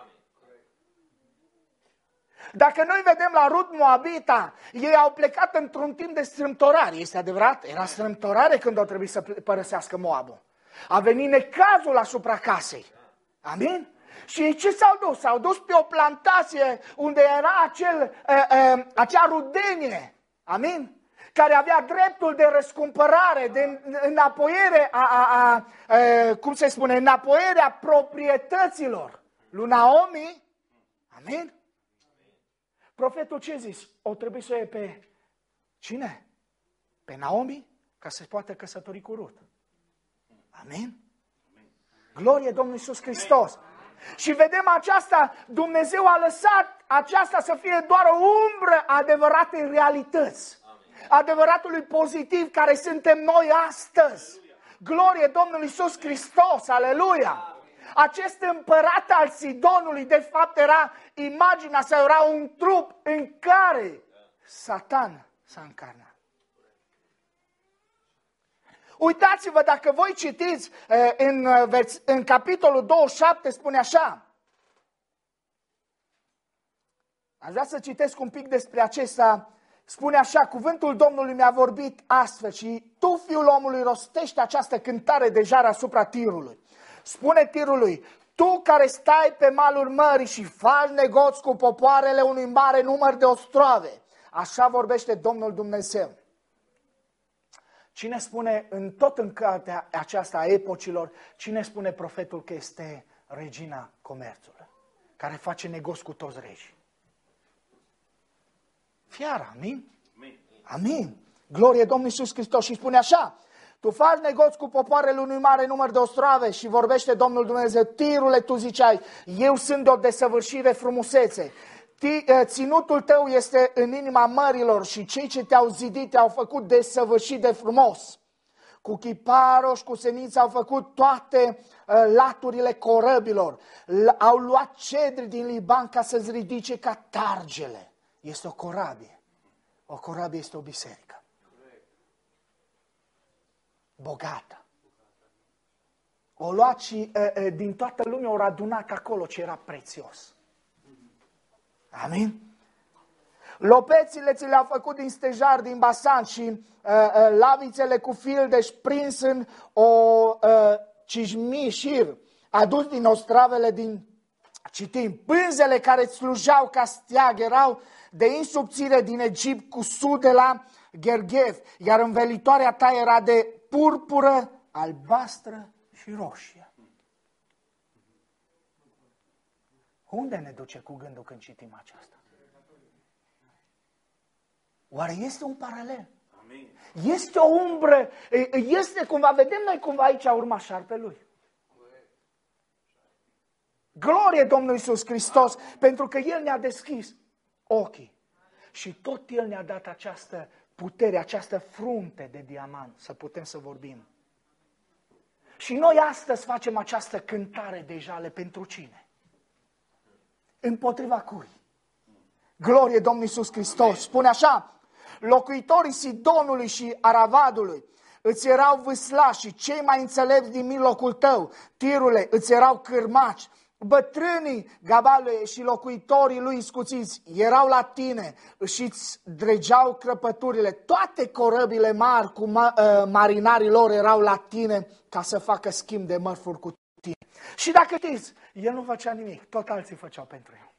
S1: Dacă noi vedem la Rut Moabita, ei au plecat într-un timp de strâmtorare, este adevărat? Era strâmtorare când au trebuit să părăsească Moabul. A venit necazul asupra casei. Amin? Și ce s-au dus? S-au dus pe o plantație unde era acel, uh, uh, acea rudenie. Amin? Care avea dreptul de răscumpărare, de înapoiere a, a, a, a cum se spune, înapoierea proprietăților lui Naomi. Amin? Profetul ce zis? O trebuie să o iei pe cine? Pe Naomi? Ca să se poată căsători cu Rut. Amin? Glorie Domnului Iisus Hristos. Și vedem aceasta, Dumnezeu a lăsat aceasta să fie doar o umbră adevăratei realități. Adevăratului pozitiv care suntem noi astăzi. Glorie Domnului Iisus Hristos, aleluia! Acest împărat al Sidonului, de fapt, era imaginea sau era un trup în care Satan s-a încarnat. Uitați-vă, dacă voi citiți în, în capitolul douăzeci și șapte, spune așa. Aș vrea să citesc un pic despre acesta. Spune așa, cuvântul Domnului mi-a vorbit astfel și tu, fiul omului, rostește această cântare de jar asupra Tirului. Spune Tirului, tu care stai pe malul mării și faci negoți cu popoarele unui mare număr de ostroave. Așa vorbește Domnul Dumnezeu. Cine spune, în tot în cartea aceasta a epocilor, cine spune profetul că este regina comerțului, care face negoți cu toți regii? Fiara, amin? Amin. Glorie Domnului Iisus Hristos și spune așa, tu faci negoți cu popoarele unui mare număr de ostroave și vorbește Domnul Dumnezeu, Tirule, tu ziceai, eu sunt de o desăvârșire frumusețe. Ținutul tău este în inima mărilor și cei ce te-au zidit te-au făcut desăvârșit de frumos. Cu chiparul și cu seniță au făcut toate uh, laturile corăbilor. L- au luat cedri din Liban ca să-ți ridice ca targele. Este o corabie. O corabie este o biserică. Bogată. O luat și uh, uh, din toată lumea o adunat acolo ce era prețios. Amin? Lopețile ți le-au făcut din stejar, din Basan și uh, uh, lavițele cu fildeș prins în o uh, cijmișir adus din ostravele din Citim. Pânzele care îți slujau ca steag erau de insubțire din Egipt cu sude la Gerghev, iar învelitoarea ta era de purpură, albastră și roșie. Unde ne duce cu gândul când citim aceasta? Oare este un paralel? Amin. Este o umbră, este cumva, vedem noi cumva aici urma șarpelui. Glorie Domnului Iisus Hristos, pentru că El ne-a deschis ochii. Și tot El ne-a dat această putere, această frunte de diamant, să putem să vorbim. Și noi astăzi facem această cântare de jale pentru cine? Împotriva cui? Glorie Domnului Iisus Hristos. Spune așa, locuitorii Sidonului și Aravadului îți erau vâslași și cei mai înțelepți din mijlocul tău, Tirule, îți erau cârmaci. Bătrânii Gabalului și locuitorii lui scuțiți erau la tine și îți dregeau crăpăturile. Toate corăbile mari cu marinarii lor erau la tine ca să facă schimb de mărfuri cu tine. Și dacă știți, el nu făcea nimic, tot alții făceau pentru el.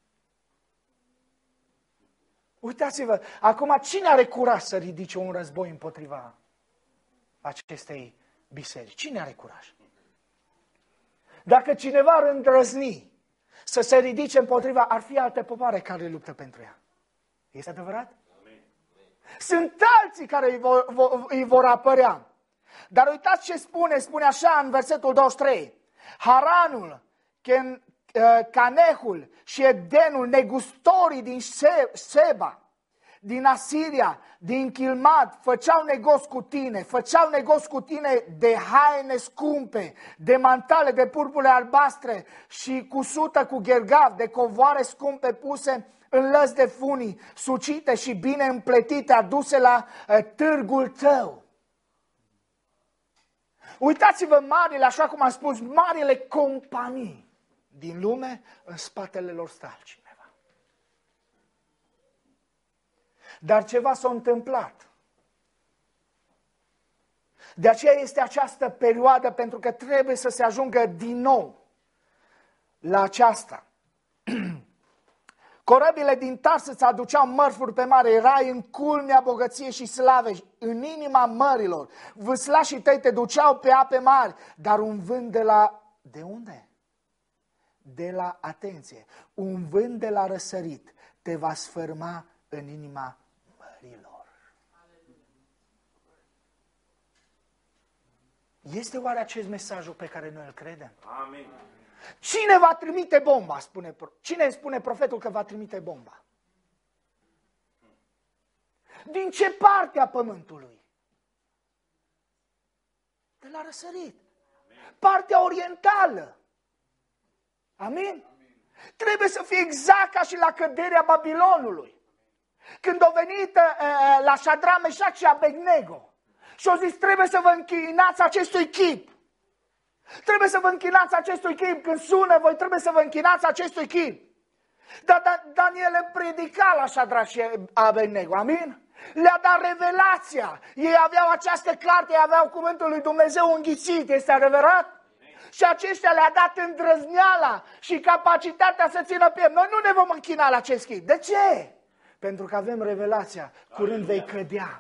S1: Uitați-vă, acum cine are curaj să ridice un război împotriva acestei biserici? Cine are curaj? Dacă cineva ar îndrăzni să se ridice împotriva, ar fi alte popoare care luptă pentru ea. Este adevărat? Amin. Sunt alții care îi vor, vor, îi vor apărea. Dar uitați ce spune, spune așa în versetul douăzeci și trei. Haranul, Ken, uh, Canehul și Edenul, negustorii din Seba, din Asiria, din Chilmad, făceau negoți cu tine, făceau negoți cu tine de haine scumpe, de mantale de purpure albastre și cusută cu ghergav, de covoare scumpe puse în lăzi de funii, sucite și bine împletite, aduse la uh, târgul tău. Uitați-vă marile, așa cum am spus, marile companii din lume, în spatele lor stă altcineva. Dar ceva s-a întâmplat. De aceea este această perioadă, pentru că trebuie să se ajungă din nou la aceasta. Corăbile din Tars îți aduceau mărfuri pe mare, erai în culmea bogăției și slavei, în inima mărilor. Vâslașii tăi te duceau pe ape mari, dar un vânt de la... De unde? De la, atenție, un vânt de la răsărit te va sfârma în inima mărilor. Este oare acest mesajul pe care noi îl credem?
S2: Amin.
S1: Cine va trimite bomba? Spune, cine spune profetul că va trimite bomba? Din ce parte a pământului? De la răsărit. Partea orientală. Amin? Amin? Trebuie să fie exact ca și la căderea Babilonului. Când au venit uh, la Șadra, Meșac și Abednego și au zis, trebuie să vă închinați acestui chip. Trebuie să vă închinați acestui chip. Când sună, voi trebuie să vă închinați acestui chip. Dar da, Daniel le predica la Șadra și Abednego. Amin? Le-a dat revelația. Ei aveau această carte, ei aveau cuvântul lui Dumnezeu înghițit. Este adevărat? Și aceștia le-a dat îndrăzneala și capacitatea să țină piept. Noi nu ne vom închina la acest chip. De ce? Pentru că avem revelația. Curând vei cădea.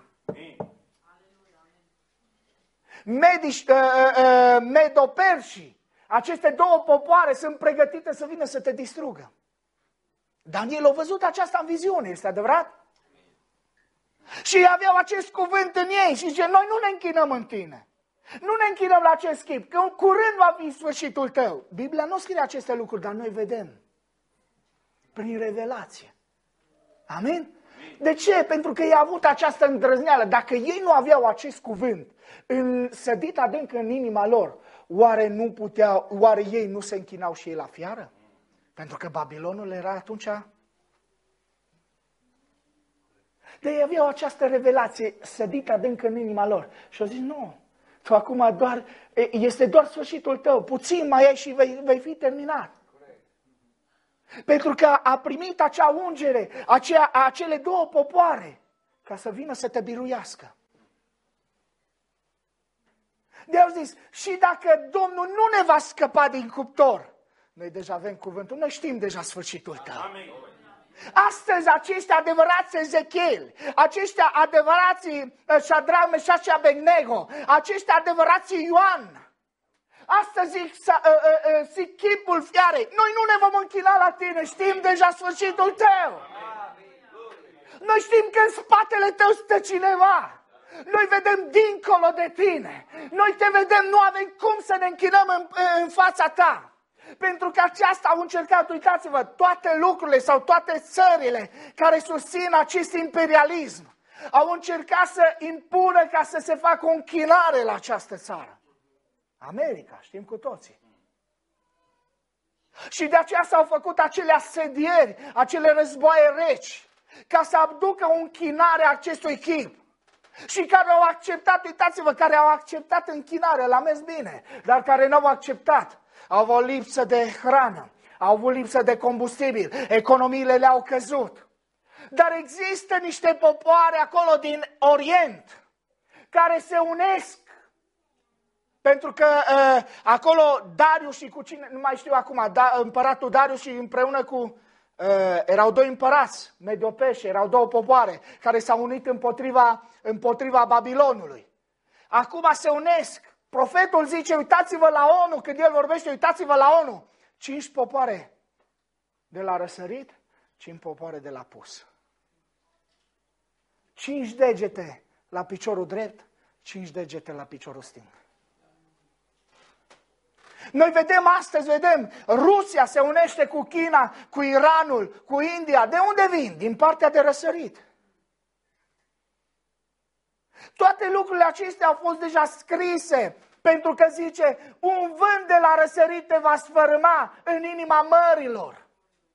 S1: Medici, uh, uh, medoperșii, aceste două popoare sunt pregătite să vină să te distrugă. Daniel a văzut aceasta în viziune, este adevărat? Și aveau acest cuvânt în ei și zice, noi nu ne închinăm în tine. Nu ne închinăm la acest chip, că curând va fi sfârșitul tău. Biblia nu scrie aceste lucruri, dar noi vedem. Prin revelație. Amin? De ce? Pentru că ei au avut această îndrăzneală. Dacă ei nu aveau acest cuvânt în sădit adânc în inima lor, oare nu puteau, oare ei nu se închinau și ei la fiară? Pentru că Babilonul era atunci... De ei aveau această revelație sădită adânc în inima lor. Și au zis, nu, tu acum doar, este doar sfârșitul tău, puțin mai ai și vei, vei fi terminat. Pentru că a primit acea ungere, acea, acele două popoare, ca să vină să te biruiască. De au zis, și dacă Domnul nu ne va scăpa din cuptor, noi deja avem cuvântul, noi știm deja sfârșitul tău. Amin. Astăzi acești adevărați Ezechiel, acești adevărați Șadra, Meșac și Abednego, acești adevărați Ioan, astăzi zic, zic chipul fiarei, noi nu ne vom închina la tine, știm deja sfârșitul tău. Noi știm că în spatele tău stă cineva. Noi vedem dincolo de tine. Noi te vedem, nu avem cum să ne închinăm în, în fața ta. Pentru că aceasta au încercat, uitați-vă, toate lucrurile sau toate țările care susțin acest imperialism au încercat să impună ca să se facă o închinare la această țară. America, știm cu toții. Și de aceea s-au făcut acele asedieri, acele războaie reci, ca să aducă o închinare a acestui chip. Și care au acceptat, uitați-vă, care au acceptat închinarea, l-a mers bine, dar care nu au acceptat. Au avut lipsă de hrană, au avut lipsă de combustibil, economiile le-au căzut. Dar există niște popoare acolo din Orient care se unesc. Pentru că uh, acolo Darius și cu cine, nu mai știu acum, da, împăratul Darius și împreună cu, uh, erau doi împărați, mediopeși, erau două popoare care s-au unit împotriva, împotriva Babilonului. Acum se unesc. Profetul zice, uitați-vă la ONU, când el vorbește, uitați-vă la ONU. Cinci popoare de la răsărit, cinci popoare de la pus. Cinci degete la piciorul drept, cinci degete la piciorul stâng. Noi vedem astăzi, vedem, Rusia se unește cu China, cu Iranul, cu India. De unde vin? Din partea de răsărit. Toate lucrurile acestea au fost deja scrise, pentru că zice, un vânt de la răsărit te va sfărâma în inima mărilor.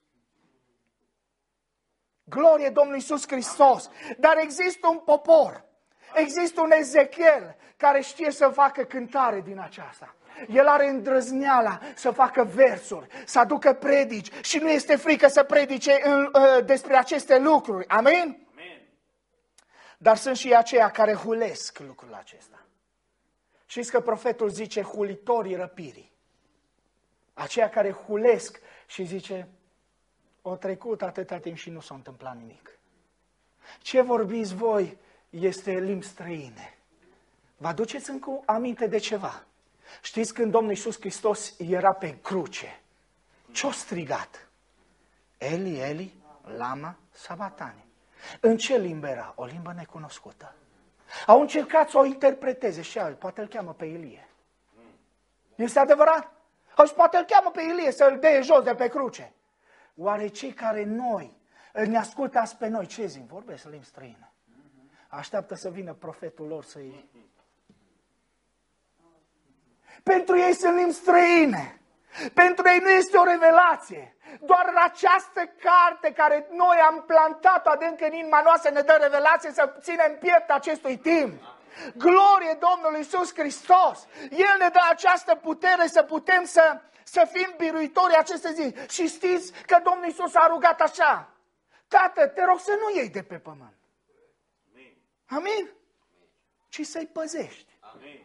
S1: Glorie Domnului Iisus Hristos! Dar există un popor, există un Ezechiel care știe să facă cântare din aceasta. El are îndrăzneala să facă versuri, să aducă predici și nu este frică să predice în, uh, despre aceste lucruri. Amin? Amin? Dar sunt și aceia care hulesc lucrul acesta. Știți că profetul zice hulitorii răpirii. Aceia care hulesc și zice, o trecut atâta timp și nu s-a întâmplat nimic. Ce vorbiți voi este limbi străine. Vă aduceți încă aminte de ceva? Știți când Domnul Iisus Hristos era pe cruce? Ce-a strigat? Eli, Eli, lama sabatani. În ce limbă era? O limbă necunoscută. Au încercat să o interpreteze și el, poate îl cheamă pe Ilie. Este adevărat? Au zis, poate îl cheamă pe Ilie să-l dea jos de pe cruce. Oare cei care noi, ne ascultați pe noi, ce zic? Vorbesc limbi străine. Așteaptă să vină profetul lor să-i... Pentru ei sunt limbi străine. Pentru ei nu este o revelație. Doar această carte care noi am plantat-o adânc în inima noastră ne dă revelație să ținem piept acestui timp. Glorie Domnului Iisus Hristos! El ne dă această putere să putem să, să fim biruitori aceste zi. Și știți că Domnul Iisus a rugat așa. Tată, te rog să nu iei de pe pământ. Amin? Ci să-i păzești. Amin.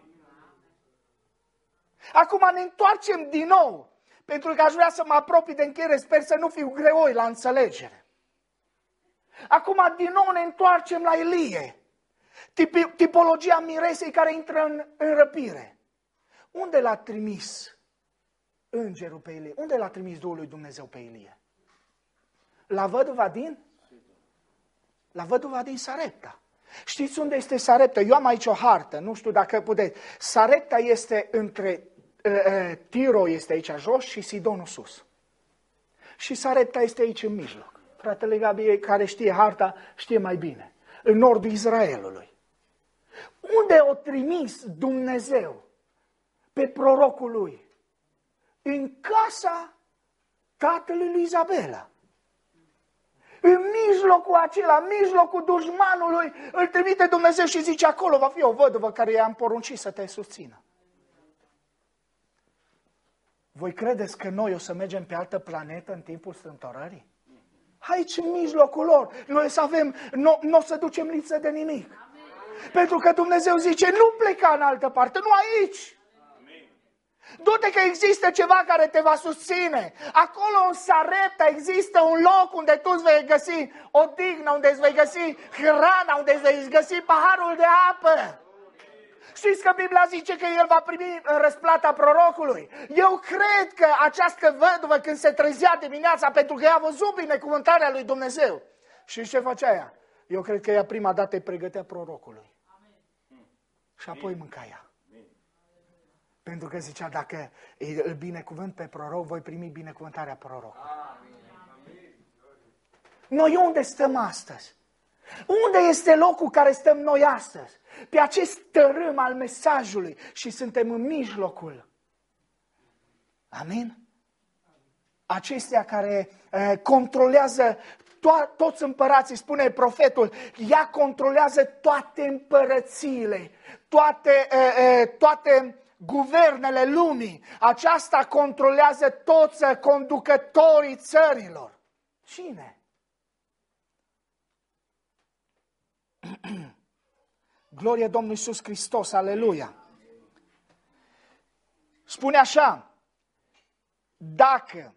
S1: Acum ne întoarcem din nou, pentru că aș vrea să mă apropii de încheiere, sper să nu fiu greoi la înțelegere. Acum din nou ne întoarcem la Ilie, Tipi, tipologia miresei care intră în, în răpire. Unde l-a trimis îngerul pe Ilie? Unde l-a trimis Duhul lui Dumnezeu pe Ilie? La văduva din? La văduva din Sarepta. Știți unde este Sarepta? Eu am aici o hartă, nu știu dacă puteți. Sarepta este între, uh, Tiro este aici jos și Sidonul sus. Și Sarepta este aici în mijloc. Fratele Gabi, care știe harta, știe mai bine. În nordul Israelului. Unde o trimis Dumnezeu pe prorocul lui? În casa tatălui lui Izabela. În mijlocul acela, în mijlocul dușmanului, îl trimite Dumnezeu și zice, acolo va fi o văduvă care i-am poruncit să te susțină. Voi credeți că noi o să mergem pe altă planetă în timpul strâmtorării? Aici, în mijlocul lor, noi să avem, nu, nu o să ducem lipsă de nimic. Amin. Pentru că Dumnezeu zice, nu pleca în altă parte, nu aici. Du-te că există ceva care te va susține. Acolo în Sarepta există un loc unde tu îți vei găsi odihnă, unde îți vei găsi hrana, unde îți vei găsi paharul de apă. Știți că Biblia zice că el va primi răsplata prorocului. Eu cred că această văduvă când se trezea dimineața, pentru că ea a văzut binecuvântarea lui Dumnezeu. Și ce facea ea? Eu cred că ea prima dată îi pregătea prorocului. Amin. Și apoi mânca ea. Pentru că zicea, dacă îl binecuvânt pe proroc, voi primi binecuvântarea prorocului. Noi unde stăm astăzi? Unde este locul care stăm noi astăzi? Pe acest tărâm al mesajului și suntem în mijlocul. Amin? Acestea care uh, controlează to- toți împărații, spune profetul, ea controlează toate împărățiile, toate, uh, uh, toate guvernele lumii. Aceasta controlează toți conducătorii țărilor. Cine? Glorie Domnului Iisus Hristos, aleluia! Spune așa, dacă,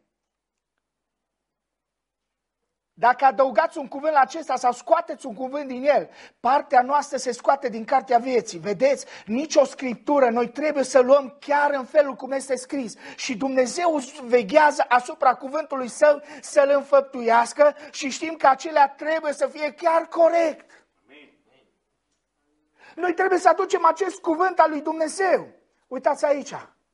S1: dacă adăugați un cuvânt la acesta sau scoateți un cuvânt din el, partea noastră se scoate din cartea vieții. Vedeți, nicio scriptură, noi trebuie să luăm chiar în felul cum este scris. Și Dumnezeu veghează asupra cuvântului său să-l înfăptuiască și știm că acelea trebuie să fie chiar corect. Noi trebuie să aducem acest cuvânt al lui Dumnezeu. Uitați aici.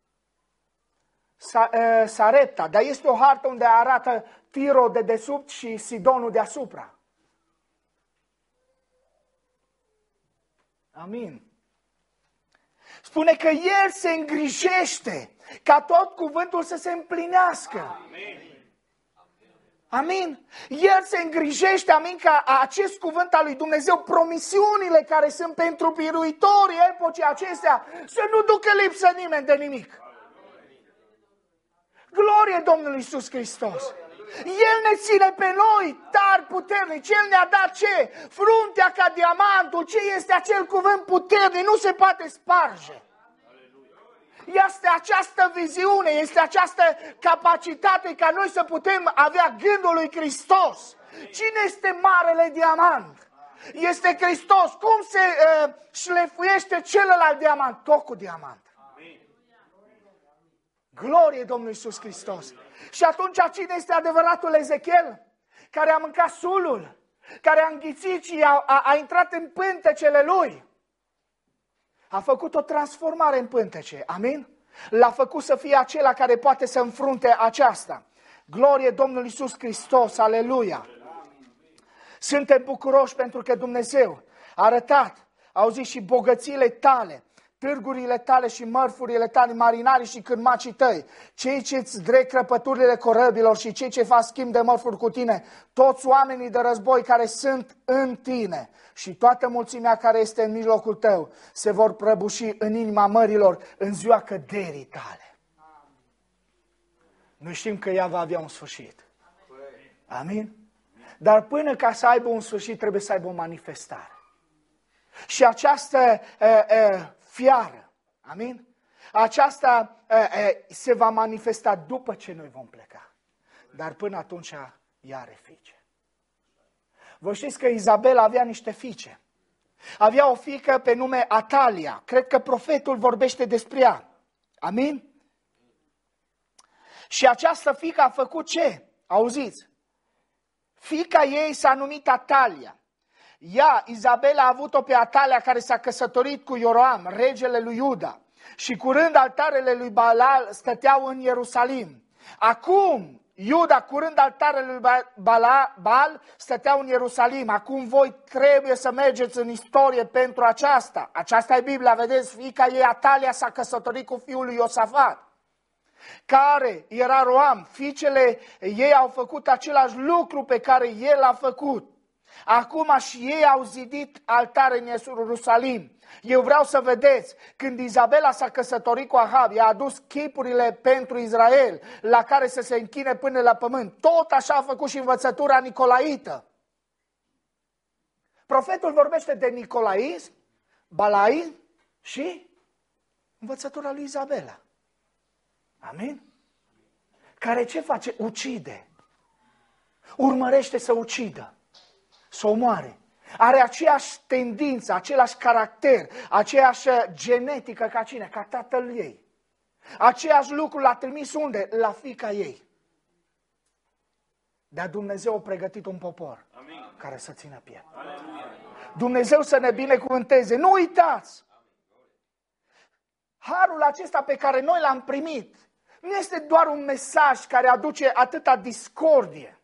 S1: Sarepta, dar este o hartă unde arată Tiro de desubt și Sidonul deasupra. Amin. Spune că El se îngrijește ca tot cuvântul să se împlinească. Amin. Amin. El se îngrijește, amin, ca acest cuvânt al lui Dumnezeu, promisiunile care sunt pentru biruitorii epocii acestea, să nu ducă lipsă nimeni de nimic. Glorie Domnului Iisus Hristos! El ne ține pe noi tari puternici. El ne-a dat ce? Fruntea ca diamantul. Ce este acel cuvânt puternic? Nu se poate sparge. Este această viziune, este această capacitate ca noi să putem avea gândul lui Hristos. Cine este marele diamant? Este Hristos. Cum se uh, șlefuiește celălalt diamant? Tot cu diamant. Glorie Domnului Iisus Hristos. Și atunci cine este adevăratul Ezechiel? Care a mâncat sulul, care a înghițit și a, a, a intrat în pântecele lui. A făcut o transformare în pântece. Amin? L-a făcut să fie acela care poate să înfrunte aceasta. Glorie Domnului Iisus Hristos. Aleluia! Suntem bucuroși pentru că Dumnezeu a arătat, auziți, și bogățiile tale, târgurile tale și mărfurile tale, marinarii și cârmacii tăi, cei ce îți dreg crăpăturile corăbilor și cei ce fac schimb de mărfuri cu tine, toți oamenii de război care sunt în tine și toată mulțimea care este în mijlocul tău se vor prăbuși în inima mărilor în ziua căderii tale. Noi știm că ea va avea un sfârșit. Amin? Dar până ca să aibă un sfârșit trebuie să aibă o manifestare. Și această uh, uh, fiară, amin? Aceasta uh, uh, se va manifesta după ce noi vom pleca. Dar până atunci ea are fiice. Vă știți că Izabela avea niște fiice. Avea o fiică pe nume Atalia. Cred că profetul vorbește despre ea. Amin? Și această fiică a făcut ce? Auziți? Fiica ei s-a numit Atalia. Ea, Izabela, a avut-o pe Atalia care s-a căsătorit cu Ioram, regele lui Iuda. Și curând altarele lui Baal stăteau în Ierusalim. Acum, Iuda, curând altarele lui Baal stăteau în Ierusalim. Acum voi trebuie să mergeți în istorie pentru aceasta. Aceasta e Biblia, vedeți, fiica ei Atalia s-a căsătorit cu fiul lui Iosafat, care era Roam. Fiicele ei au făcut același lucru pe care el l-a făcut. Acum și ei au zidit altare în Ierusalim. Eu vreau să vedeți, când Izabela s-a căsătorit cu Ahab, i-a adus chipurile pentru Israel, la care să se închine până la pământ. Tot așa a făcut și învățătura nicolaită. Profetul vorbește de nicolaism, balaism și învățătura lui Izabela. Amin? Care ce face? Ucide. Urmărește să ucidă, să omoare. Are aceeași tendință, același caracter, aceeași genetică ca cine? Ca tatăl ei. Aceeași lucru l-a trimis unde? La fiica ei. Dar Dumnezeu a pregătit un popor. Amin. Care să țină piept. Dumnezeu să ne binecuvânteze. Nu uitați! Harul acesta pe care noi l-am primit nu este doar un mesaj care aduce atâta discordie,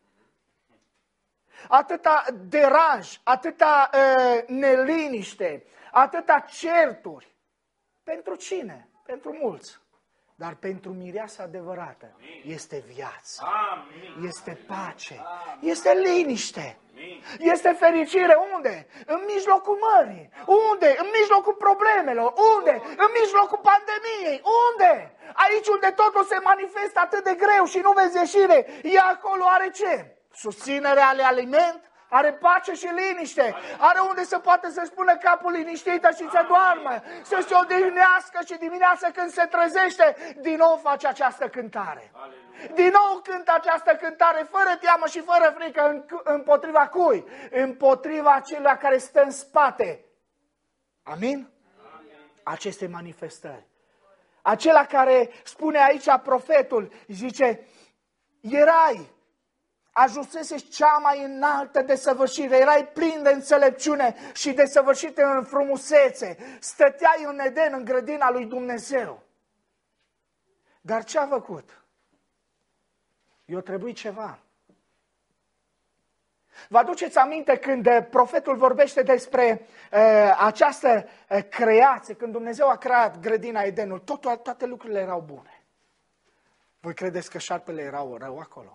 S1: atâta deranj, atâta uh, neliniște, atâta certuri. Pentru cine? Pentru mulți. Dar pentru mireasa adevărată este viață, este pace, este liniște, este fericire. Unde? În mijlocul mării. Unde? În mijlocul problemelor. Unde? În mijlocul pandemiei. Unde? Aici unde totul se manifestă atât de greu și nu vezi ieșire. Ea acolo are ce? Susținere, ale aliment, are pace și liniște, are unde să poate să-și pună capul liniștită și să doarmă, să se odihnească și dimineața când se trezește, din nou face această cântare. Din nou cântă această cântare, fără teamă și fără frică, împotriva cui? Împotriva acelea care stă în spate. Amin? Aceste manifestări. Acela care spune aici profetul, zice, erai, ajunsese cea mai înaltă desăvârșire, erai plin de înțelepciune și desăvârșit în frumusețe, stăteai în Eden, în grădina lui Dumnezeu. Dar ce a făcut? I-a trebuit ceva. Vă aduceți aminte când profetul vorbește despre uh, această uh, creație, când Dumnezeu a creat grădina Edenul, totul, toate lucrurile erau bune. Voi credeți că șarpele era rău acolo?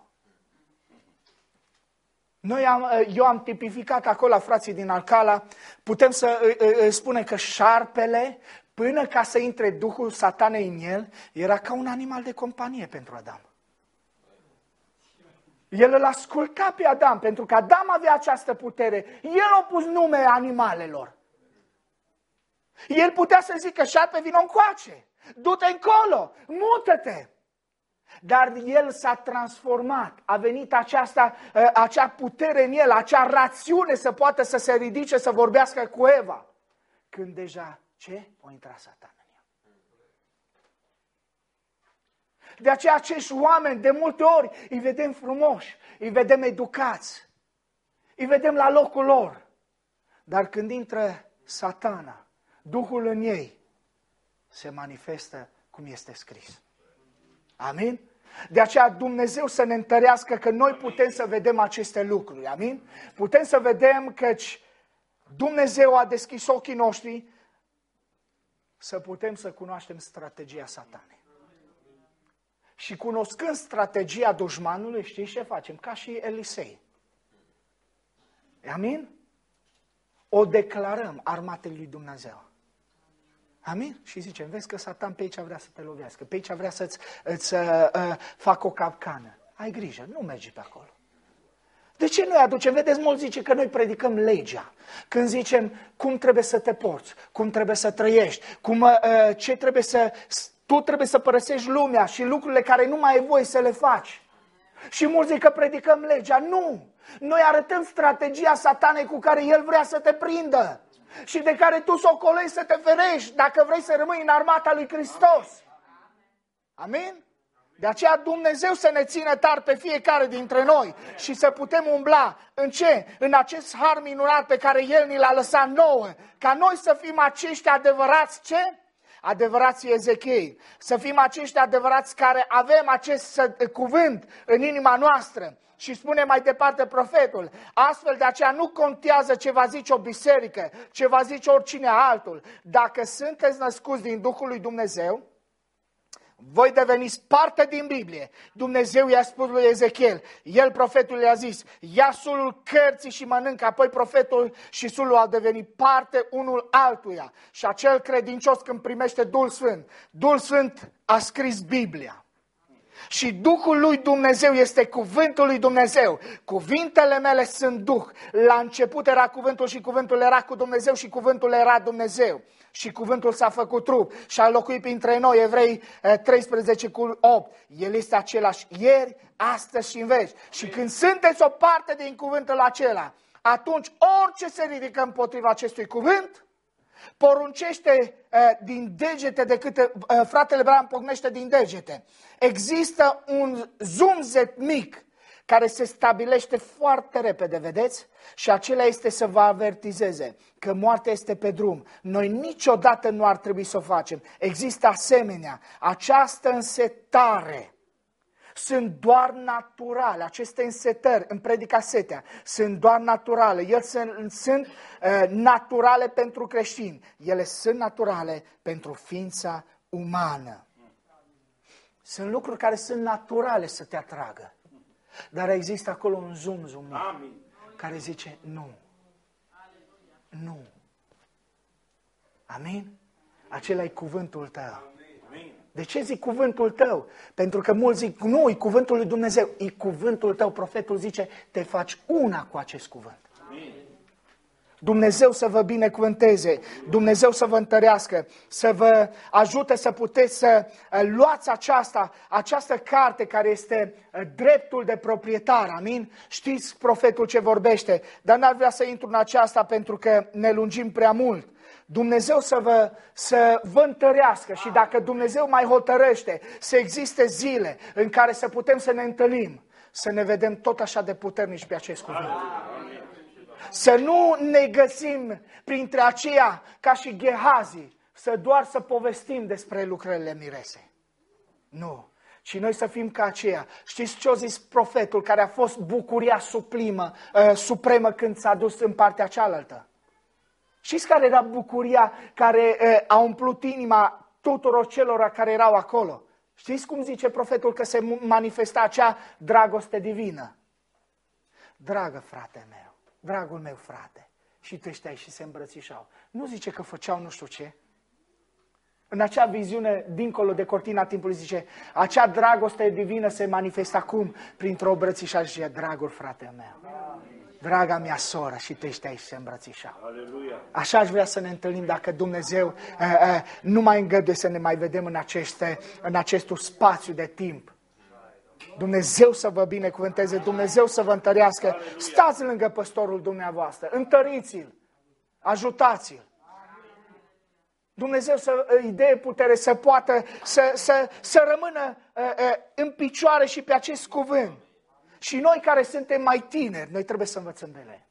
S1: Noi am, eu am tipificat acolo la frații din Alcala, putem să uh, uh, spunem că șarpele, până ca să intre Duhul Satanei în el, era ca un animal de companie pentru Adam. El îl asculta pe Adam, pentru că Adam avea această putere. El a pus nume animalelor. El putea să zică, șarpe, vino încoace, du-te încolo, mută-te. Dar el s-a transformat, a venit aceasta, acea putere în el, acea rațiune să poată să se ridice, să vorbească cu Eva. Când deja, ce? O intra Satan în ea. De aceea acești oameni, de multe ori, îi vedem frumoși, îi vedem educați, îi vedem la locul lor. Dar când intră Satana, Duhul în ei, se manifestă cum este scris. Amin? De aceea Dumnezeu să ne întărească că noi putem să vedem aceste lucruri. Amin? Putem să vedem că Dumnezeu a deschis ochii noștri să putem să cunoaștem strategia Satanei. Și cunoscând strategia dușmanului, știți ce facem? Ca și Elisei. Amin? O declarăm armatei lui Dumnezeu. Amin? Și zicem, vezi că Satan pe aici vrea să te lovească, pe aici vrea să-ți îți, uh, uh, facă o capcană. Ai grijă, nu mergi pe acolo. De ce noi aducem? Vedeți, mulți zice că noi predicăm legea. Când zicem cum trebuie să te porți, cum trebuie să trăiești, cum, uh, ce trebuie să... Tu trebuie să părăsești lumea și lucrurile care nu mai ai voie să le faci. Și mulți zic că predicăm legea. Nu! Noi arătăm strategia Satanei cu care el vrea să te prindă. Și de care tu să o colegi să te ferești dacă vrei să rămâi în armata lui Hristos. Amin? De aceea Dumnezeu să ne țină tari pe fiecare dintre noi și să putem umbla. În ce? În acest har minunat pe care El ni l-a lăsat nouă. Ca noi să fim acești adevărați ce? Adevărații Ezechiei. Să fim acești adevărați care avem acest cuvânt în inima noastră. Și spune mai departe profetul, astfel de aceea nu contează ce va zice o biserică, ce va zice oricine altul. Dacă sunteți născuți din Duhul lui Dumnezeu, voi deveniți parte din Biblie. Dumnezeu i-a spus lui Ezechiel, el profetul i-a zis, ia sulul cărții și mănâncă, apoi profetul și sulul au devenit parte unul altuia. Și acel credincios când primește Duhul Sfânt, Duhul Sfânt a scris Biblia. Și Duhul lui Dumnezeu este cuvântul lui Dumnezeu. Cuvintele mele sunt Duh. La început era cuvântul și cuvântul era cu Dumnezeu și cuvântul era Dumnezeu. Și cuvântul s-a făcut trup și a locuit printre noi, Evrei treisprezece cu opt. El este același ieri, astăzi și în veci. Și când sunteți o parte din cuvântul acela, atunci orice se ridică împotriva acestui cuvânt, poruncește uh, din degete decât uh, fratele Bram pocnește din degete. Există un zumzet mic care se stabilește foarte repede, vedeți? Și acela este să vă avertizeze că moartea este pe drum. Noi niciodată nu ar trebui să o facem. Există asemenea, această însetare sunt doar naturale, aceste însetări, în predica setea, sunt doar naturale. Ele sunt, sunt uh, naturale pentru creștini. Ele sunt naturale pentru ființa umană. Sunt lucruri care sunt naturale să te atragă. Dar există acolo un zoom, zoom care zice nu. Nu. Amin? Acela e cuvântul tău. De ce zic cuvântul tău? Pentru că mulți zic, nu, e cuvântul lui Dumnezeu. E cuvântul tău, profetul zice, te faci una cu acest cuvânt. Dumnezeu să vă binecuvânteze, Dumnezeu să vă întărească, să vă ajute să puteți să luați aceasta, această carte care este dreptul de proprietar, amin? Știți profetul ce vorbește, dar n-ar vrea să intru în aceasta pentru că ne lungim prea mult. Dumnezeu să vă, să vă întărească și dacă Dumnezeu mai hotărăște să existe zile în care să putem să ne întâlnim, să ne vedem tot așa de puternici pe acest cuvânt. Să nu ne găsim printre aceia ca și Gehazi, să doar să povestim despre lucrările mirese. Nu, Și noi să fim ca aceea. Știți ce a zis profetul care a fost bucuria suprimă, uh, supremă când s-a dus în partea cealaltă? Știți care era bucuria care uh, a umplut inima tuturor celor care erau acolo? Știți cum zice profetul că se manifesta acea dragoste divină? Dragă frate meu, dragul meu frate, și trășteai și se îmbrățișau. Nu zice că făceau nu știu ce? În acea viziune, dincolo de cortina timpului, zice, acea dragoste divină se manifestă acum printr-o îmbrățișare și zice, dragul frate meu, draga mea soră, și trășteai și se îmbrățișau. Așa aș vrea să ne întâlnim dacă Dumnezeu uh, uh, nu mai îngăduie să ne mai vedem în, aceste, în acest spațiu de timp. Dumnezeu să vă binecuvânteze, Dumnezeu să vă întărească. Stați lângă păstorul dumneavoastră, întăriți-l, ajutați-l. Dumnezeu să îi dea putere să poată să, să, să rămână uh, uh, în picioare și pe acest cuvânt. Și noi care suntem mai tineri, noi trebuie să învățăm de ele.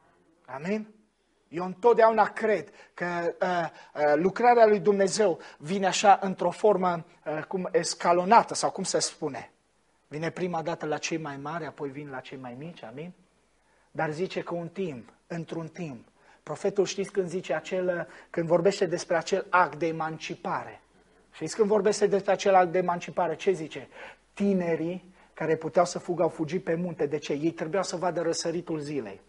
S1: Amin? Eu întotdeauna cred că uh, uh, lucrarea lui Dumnezeu vine așa într-o formă uh, cum escalonată sau cum se spune. Vine prima dată la cei mai mari, apoi vin la cei mai mici, amin? Dar zice că un timp, într-un timp, profetul știți când zice acel, când vorbește despre acel act de emancipare. Știți când vorbește despre acel act de emancipare, ce zice? Tinerii care puteau să fugă au fugit pe munte. De ce? Ei trebuiau să vadă răsăritul zilei.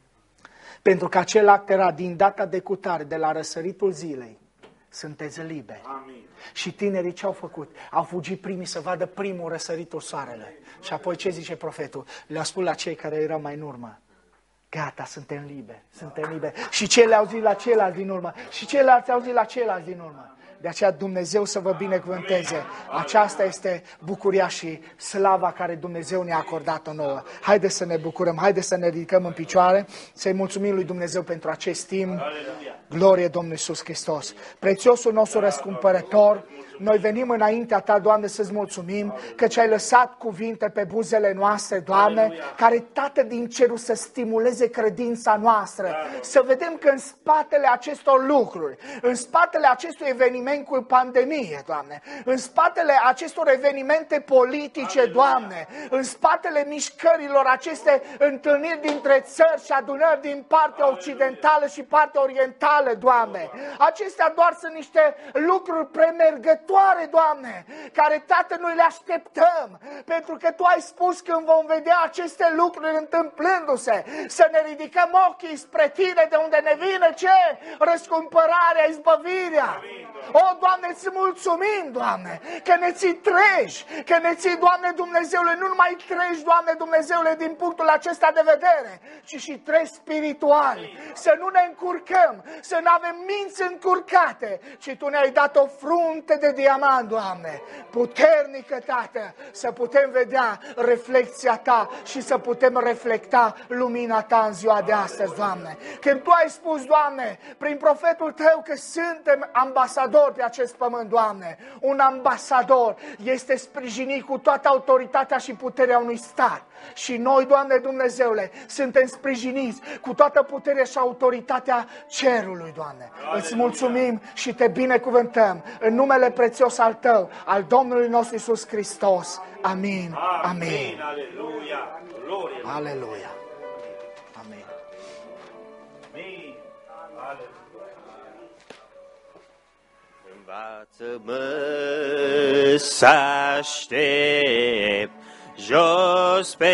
S1: Pentru că acel act era din data de cutare, de la răsăritul zilei, sunteți liberi. Amin. Și tinerii ce au făcut? Au fugit primii să vadă primul răsăritul soarele. Și apoi ce zice profetul? Le-a spus la cei care erau mai în urmă. Gata, suntem liberi, suntem liberi. Și cele au zis la ceilalți din urmă. Și ceilalți au zis la ceilalți din urmă. De aceea Dumnezeu să vă binecuvânteze. Aceasta este bucuria și slava care Dumnezeu ne-a acordat-o nouă. Haideți să ne bucurăm, haideți să ne ridicăm în picioare, să-i mulțumim lui Dumnezeu pentru acest timp. Glorie Domnului Iisus Hristos. Prețiosul nostru răscumpărător, noi venim înaintea Ta, Doamne, să-ți mulțumim că Ce-ai lăsat cuvinte pe buzele noastre, Doamne, care, Tată din cerul, să stimuleze credința noastră, să vedem că în spatele acestor lucruri, în spatele acestui eveniment cu pandemie, Doamne, în spatele acestor evenimente politice, Doamne, în spatele mișcărilor aceste întâlniri dintre țări și adunări din partea occidentală și partea orientală, Doamne, acestea doar sunt niște lucruri premergătoare, Doamne, care, Tată, noi le așteptăm, pentru că Tu ai spus când vom vedea aceste lucruri întâmplându-se, să ne ridicăm ochii spre Tine, de unde ne vine ce? Răscumpărarea, izbăvirea. O, Doamne, îți mulțumim, Doamne, că ne ții treji, că ne ții, Doamne Dumnezeule, nu numai treji, Doamne Dumnezeule, din punctul acesta de vedere, ci și treji spirituali, să nu ne încurcăm, să nu avem minți încurcate, ci Tu ne-ai dat o frunte de diamant, Doamne, puternică, Tată, să putem vedea reflecția Ta și să putem reflecta lumina Ta în ziua de astăzi, Doamne. Când Tu ai spus, Doamne, prin profetul Tău că suntem ambasadori pe acest pământ, Doamne, un ambasador este sprijinit cu toată autoritatea și puterea unui stat. Și noi, Doamne Dumnezeule, suntem sprijiniți cu toată puterea și autoritatea cerului, Doamne. Aleluia. Îți mulțumim și Te binecuvântăm în numele prețios al Tău, al Domnului nostru Iisus Hristos. Amin. Amin. Aleluia. Aleluia. Amin.
S2: Învață-mă să aștept jos pe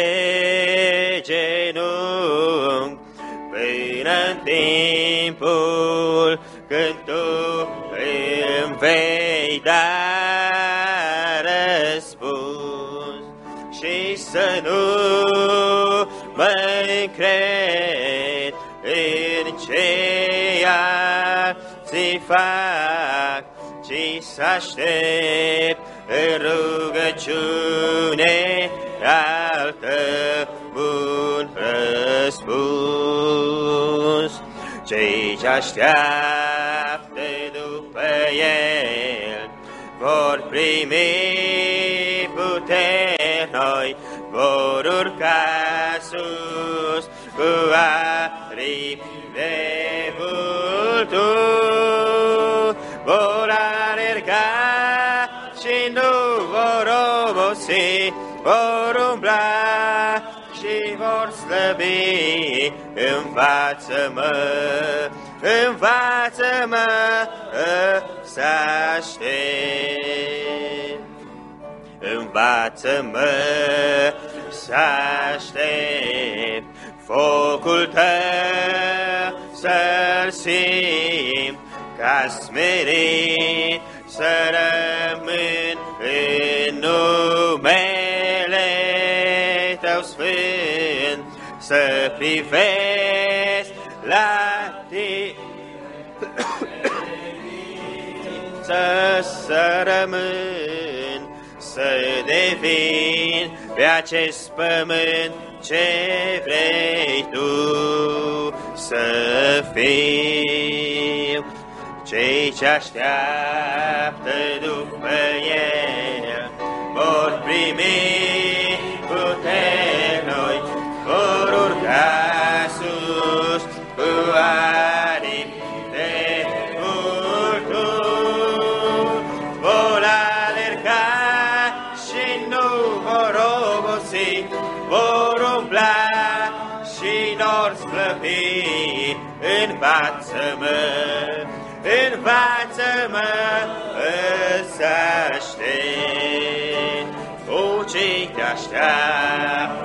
S2: genunchi, până în timpul când Tu îmi vei da răspuns, și să nu mă încred în ceea ți fac, ci să aștept în rugăciune al Tău bun răspuns. Cei ce așteaptă după El vor primi puteri noi, vor urca sus cu aripi de vulturi, vor alerga și nu vor obosi, vor umbla și vor slăbi. Învață-mă, învață-mă să aștept. Învață-mă să aștept focul tău să-l simt, ca smerit să rămân în numele tău sfânt, să privesc la tine, să rămân, să devin pe acest pământ ce vrei tu să fiu. Cei ce așteaptă după el vor primi puteri noi, vor urca sus cu aripi de culturi, vor alerga și nu vor obosi, vor umbla și n-or slăbi. Învață-mă, învață-mă să aștept. O, cei te așteaptă